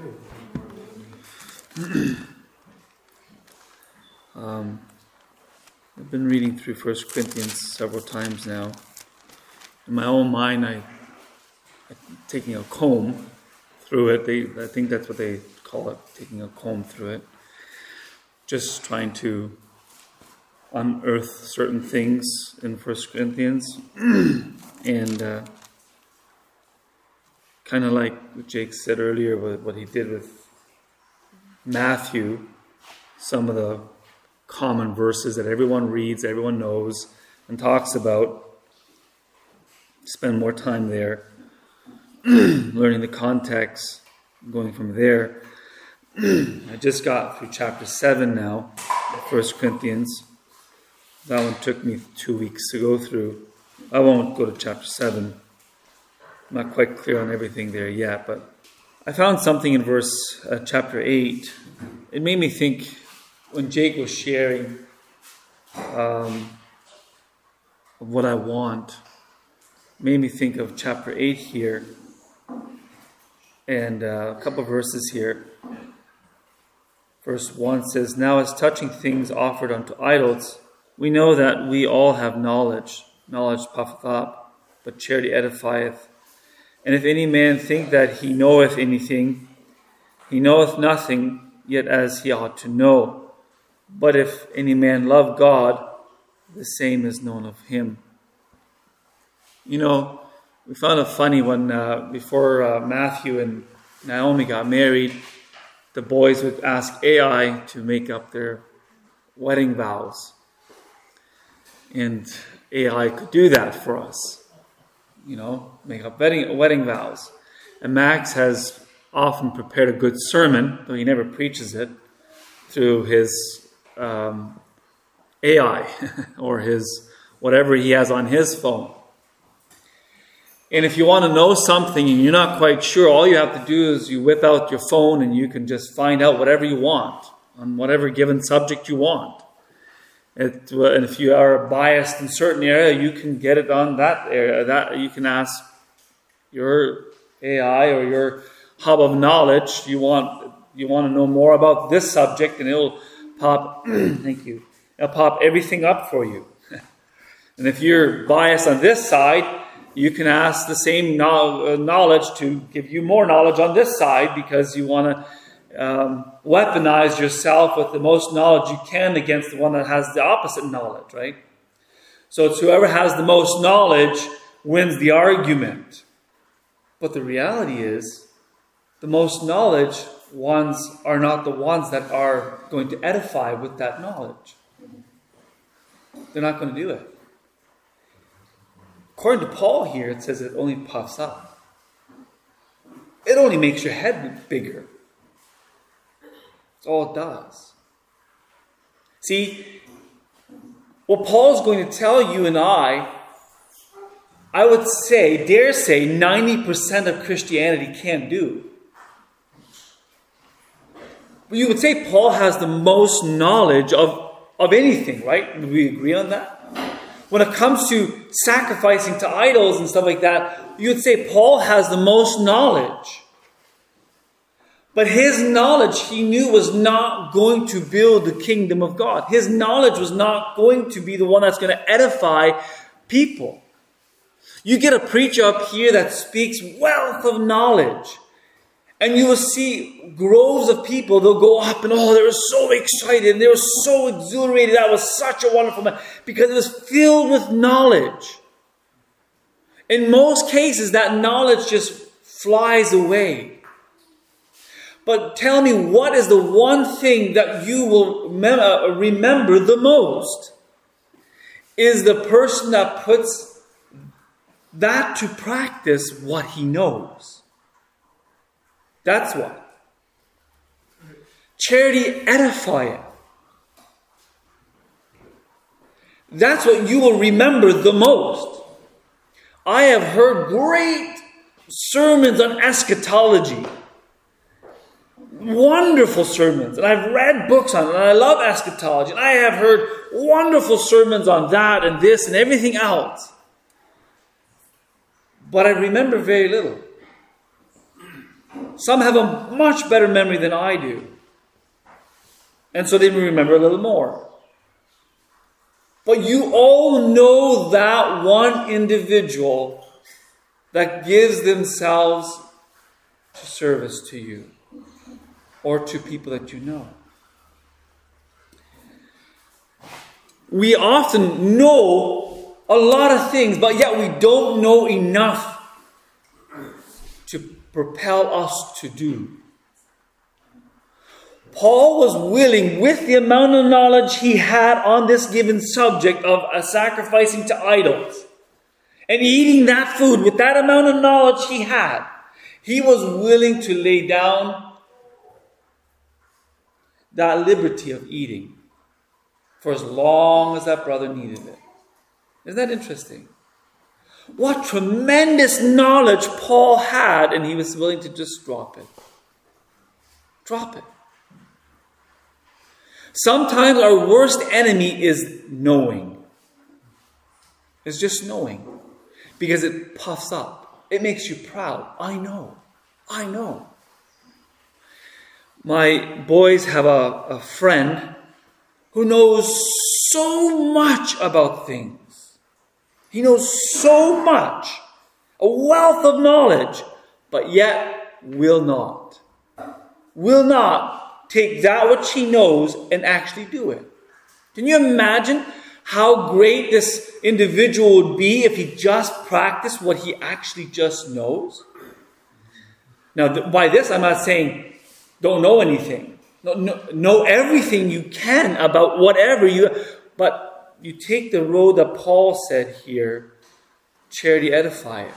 I've been reading through 1 Corinthians several times now. In my own mind, I'm taking a comb through it. I think that's what they call it, taking a comb through it. Just trying to unearth certain things in 1 Corinthians. And kind of like what Jake said earlier, what he did with Matthew, some of the common verses that everyone reads, everyone knows, and talks about. Spend more time there, learning the context, going from there. I just got through chapter 7 now, 1 Corinthians. That one took me 2 weeks to go through. I won't go to chapter 7. I'm not quite clear on everything there yet, but I found something in chapter 8. It made me think, when Jake was sharing of what I want, made me think of chapter 8 here, and a couple of verses here. Verse 1 says, now as touching things offered unto idols, we know that we all have knowledge. Knowledge puffeth up, but charity edifieth. And if any man think that he knoweth anything, he knoweth nothing, yet as he ought to know. But if any man love God, the same is known of him. You know, we found it funny when before Matthew and Naomi got married, the boys would ask AI to make up their wedding vows. And AI could do that for us. You know, make up wedding vows. And Max has often prepared a good sermon, though he never preaches it, through his AI or his whatever he has on his phone. And if you want to know something and you're not quite sure, all you have to do is you whip out your phone and you can just find out whatever you want on whatever given subject you want. And if you are biased in a certain area, you can get it on that area. That you can ask your AI or your hub of knowledge. You want to know more about this subject, and it'll pop. Thank you. It'll pop everything up for you. And if you're biased on this side, you can ask the same knowledge to give you more knowledge on this side, because you want to weaponize yourself with the most knowledge you can against the one that has the opposite knowledge, right? So it's whoever has the most knowledge wins the argument. But the reality is, the most knowledge ones are not the ones that are going to edify with that knowledge. They're not going to do it. According to Paul here, it says it only puffs up. It only makes your head bigger. That's all it does. See, what Paul's going to tell you and I would say, dare say, 90% of Christianity can't do. But you would say Paul has the most knowledge of anything, right? Would we agree on that? When it comes to sacrificing to idols and stuff like that, you would say Paul has the most knowledge. But his knowledge, he knew, was not going to build the kingdom of God. His knowledge was not going to be the one that's going to edify people. You get a preacher up here that speaks wealth of knowledge, and you will see groves of people. They'll go up and, they were so excited, and they were so exhilarated. That was such a wonderful man, because it was filled with knowledge. In most cases, that knowledge just flies away. But tell me, what is the one thing that you will remember the most? Is the person that puts that to practice what he knows. That's what. Charity edifieth. That's what you will remember the most. I have heard great sermons on eschatology. Wonderful sermons. And I've read books on it. And I love eschatology. And I have heard wonderful sermons on that and this and everything else. But I remember very little. Some have a much better memory than I do. And so they remember a little more. But you all know that one individual that gives themselves to service to you or to people that you know. We often know a lot of things, but yet we don't know enough to propel us to do. Paul was willing, with the amount of knowledge he had on this given subject of sacrificing to idols and eating that food, with that amount of knowledge he had, he was willing to lay down that liberty of eating for as long as that brother needed it. Isn't that interesting? What tremendous knowledge Paul had, and he was willing to just drop it. Drop it. Sometimes our worst enemy is knowing. It's just knowing. Because it puffs up. It makes you proud. I know. I know. My boys have a friend who knows so much about things. He knows so much. A wealth of knowledge. But yet will not take that which he knows and actually do it. Can you imagine how great this individual would be if he just practiced what he actually just knows? Now, by this, I'm not saying don't know anything. Know everything you can about whatever you... But you take the road that Paul said here, charity edifieth.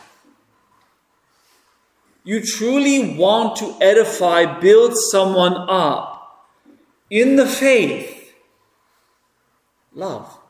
You truly want to edify, build someone up in the faith. Love.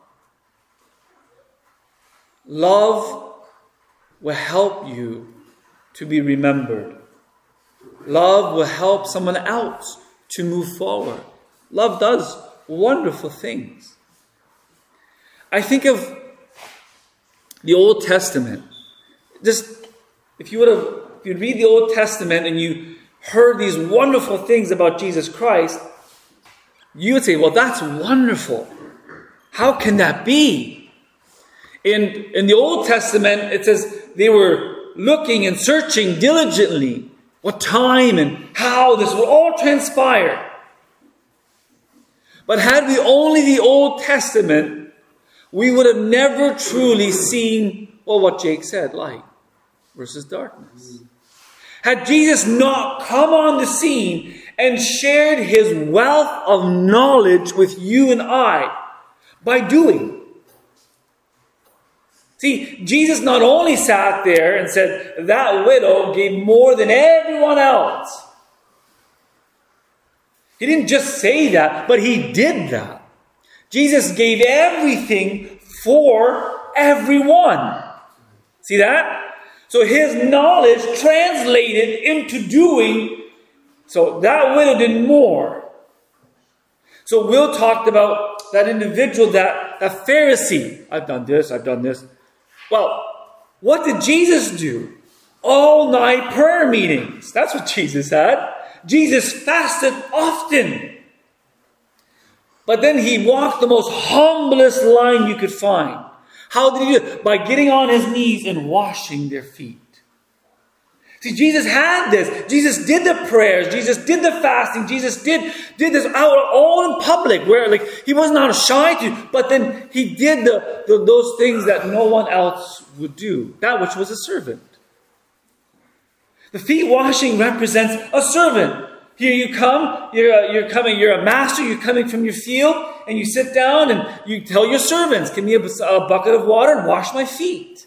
Love will help you to be remembered. Love will help someone else to move forward. Love does wonderful things. I think of the Old Testament. Just, if you read the Old Testament and you heard these wonderful things about Jesus Christ, you would say, well, that's wonderful. How can that be? In the Old Testament, it says they were looking and searching diligently what time and how this would all transpire. But had we only the Old Testament, we would have never truly seen, what Jake said, light versus darkness. Had Jesus not come on the scene and shared his wealth of knowledge with you and I by doing. See, Jesus not only sat there and said, that widow gave more than everyone else. He didn't just say that, but he did that. Jesus gave everything for everyone. See that? So his knowledge translated into doing. So that widow did more. So Will talked about that individual, that Pharisee. I've done this, I've done this. Well, what did Jesus do? All-night prayer meetings. That's what Jesus had. Jesus fasted often. But then he walked the most humblest line you could find. How did he do it? By getting on his knees and washing their feet. See, Jesus had this. Jesus did the prayers. Jesus did the fasting. Jesus did this out all in public, where like he was not shy to. But then he did those things that no one else would do. That which was a servant. The feet washing represents a servant. Here you come. You're coming. You're a master. You're coming from your field, and you sit down and you tell your servants, "Give me a bucket of water and wash my feet."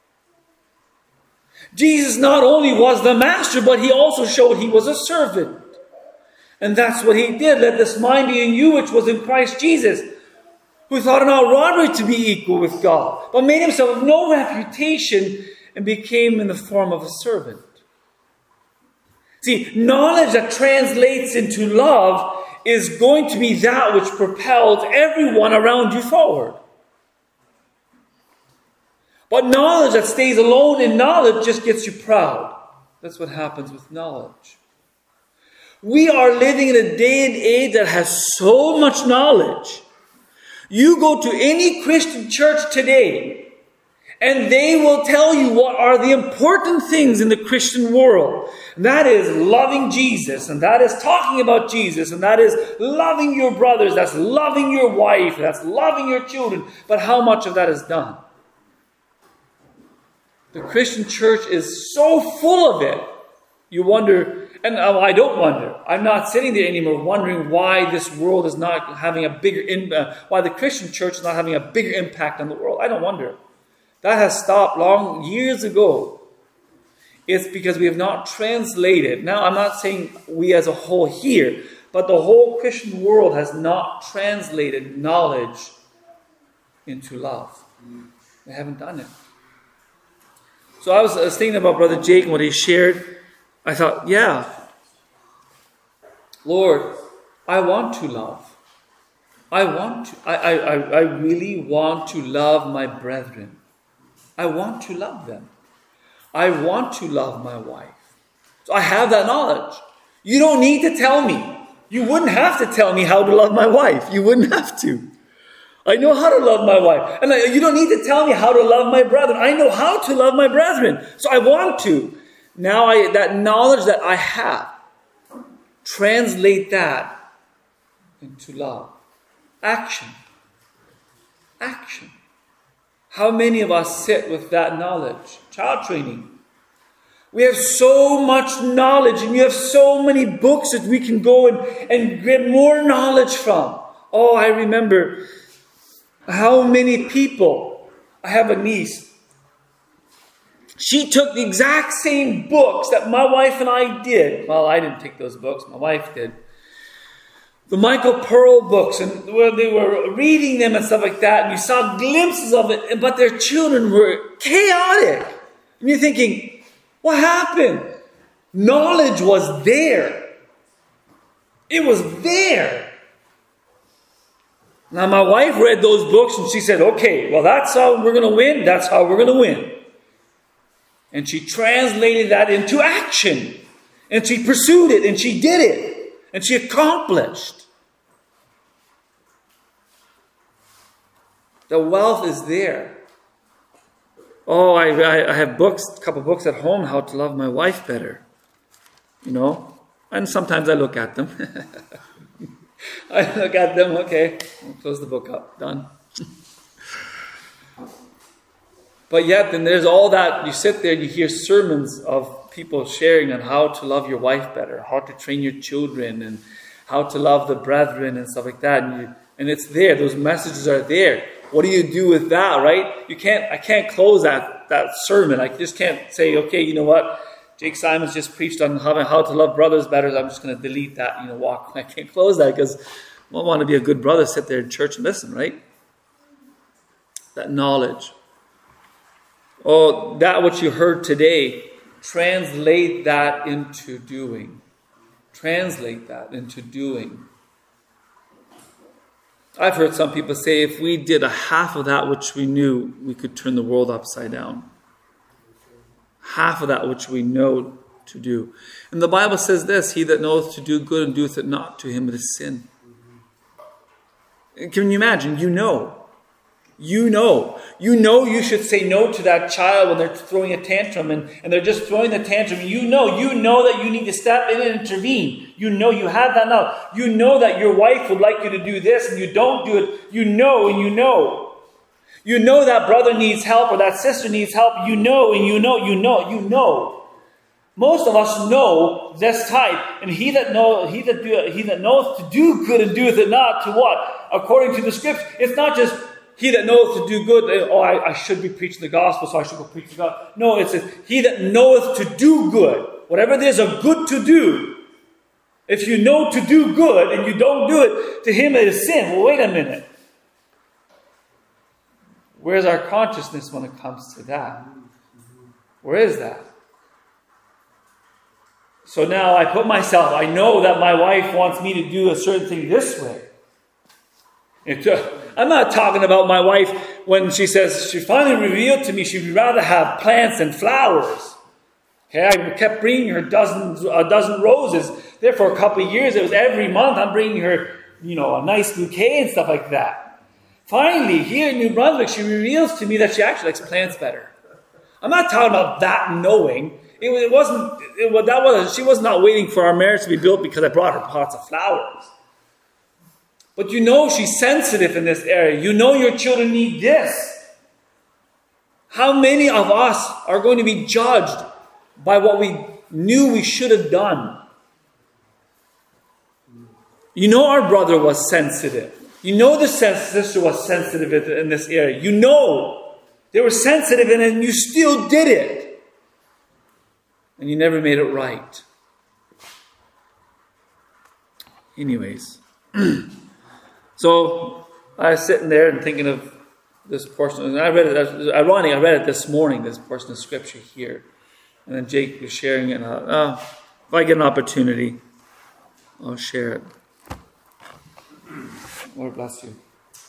Jesus not only was the master, but he also showed he was a servant. And that's what he did. Let this mind be in you, which was in Christ Jesus, who thought it not robbery to be equal with God, but made himself of no reputation and became in the form of a servant. See, knowledge that translates into love is going to be that which propels everyone around you forward. But knowledge that stays alone in knowledge just gets you proud. That's what happens with knowledge. We are living in a day and age that has so much knowledge. You go to any Christian church today, and they will tell you what are the important things in the Christian world. And that is loving Jesus, and that is talking about Jesus, and that is loving your brothers, that's loving your wife, that's loving your children. But how much of that is done? The Christian church is so full of it. You wonder, and I don't wonder. I'm not sitting there anymore wondering why this world is not having a bigger impact, why the Christian church is not having a bigger impact on the world. I don't wonder. That has stopped years ago. It's because we have not translated. Now, I'm not saying we as a whole here, but the whole Christian world has not translated knowledge into love. They haven't done it. So I was thinking about Brother Jake and what he shared. I thought, yeah, Lord, I want to love. I really want to love my brethren. I want to love them. I want to love my wife. So I have that knowledge. You don't need to tell me. You wouldn't have to tell me how to love my wife. You wouldn't have to. I know how to love my wife. And you don't need to tell me how to love my brethren. I know how to love my brethren. So I want to. Now that knowledge that I have, translate that into love. Action. Action. How many of us sit with that knowledge? Child training. We have so much knowledge, and you have so many books that we can go and get more knowledge from. Oh, I remember how many people. I have a niece. She took the exact same books that my wife and I did. Well, I didn't take those books. My wife did. The Michael Pearl books, and where they were reading them and stuff like that, and you saw glimpses of it, but their children were chaotic. And you're thinking, what happened? Knowledge was there. It was there. Now, my wife read those books, and she said, okay, well, that's how we're going to win. That's how we're going to win. And she translated that into action. And she pursued it, and she did it. And she accomplished. The wealth is there. Oh, I have books, a couple books at home, how to love my wife better. You know? And sometimes I look at them. I look at them, okay, I'll close the book up, done. But yet, then there's all that, you sit there and you hear sermons of people sharing on how to love your wife better, how to train your children, and how to love the brethren and stuff like that. And it's there, those messages are there. What do you do with that, right? I can't close that sermon. I just can't say, okay, you know what? Jake Simons just preached on how to love brothers better. I'm just going to delete that, walk. I can't close that because Well, want to be a good brother, sit there in church and listen, right? That knowledge. Oh, that which you heard today, translate that into doing. Translate that into doing. I've heard some people say if we did a half of that which we knew, we could turn the world upside down. Half of that which we know to do. And the Bible says this, he that knoweth to do good and doeth it not, to him it is sin. Can you imagine? You know you should say no to that child when they're throwing a tantrum and they're just throwing the tantrum. You know that you need to step in and intervene. You have that knowledge. You know that your wife would like you to do this and you don't do it. You know. You know that brother needs help or that sister needs help. You know. Most of us know this type. And he that knoweth to do good and doeth it not, to what? According to the scripture. It's not just he that knoweth to do good, I should be preaching the gospel, so I should go preach the gospel. No, it says, he that knoweth to do good, whatever there's a good to do. If you know to do good and you don't do it, to him it is sin. Well, wait a minute. Where's our consciousness when it comes to that? Where is that? So now I know that my wife wants me to do a certain thing this way. I'm not talking about my wife when she says she finally revealed to me she'd rather have plants than flowers. Okay, I kept bringing her a dozen roses. There for a couple of years, it was every month I'm bringing her, a nice bouquet and stuff like that. Finally, here in New Brunswick, she reveals to me that she actually likes plants better. I'm not talking about that knowing. She was not waiting for our marriage to be built because I brought her pots of flowers. But she's sensitive in this area. Your children need this. How many of us are going to be judged by what we knew we should have done? Our brother was sensitive. The sister was sensitive in this area. They were sensitive in it and you still did it. And you never made it right. Anyways. So I was sitting there and thinking of this portion. And I read it. Ironically, I read it this morning, this portion of scripture here. And then Jake was sharing it. If I get an opportunity, I'll share it. Lord bless you.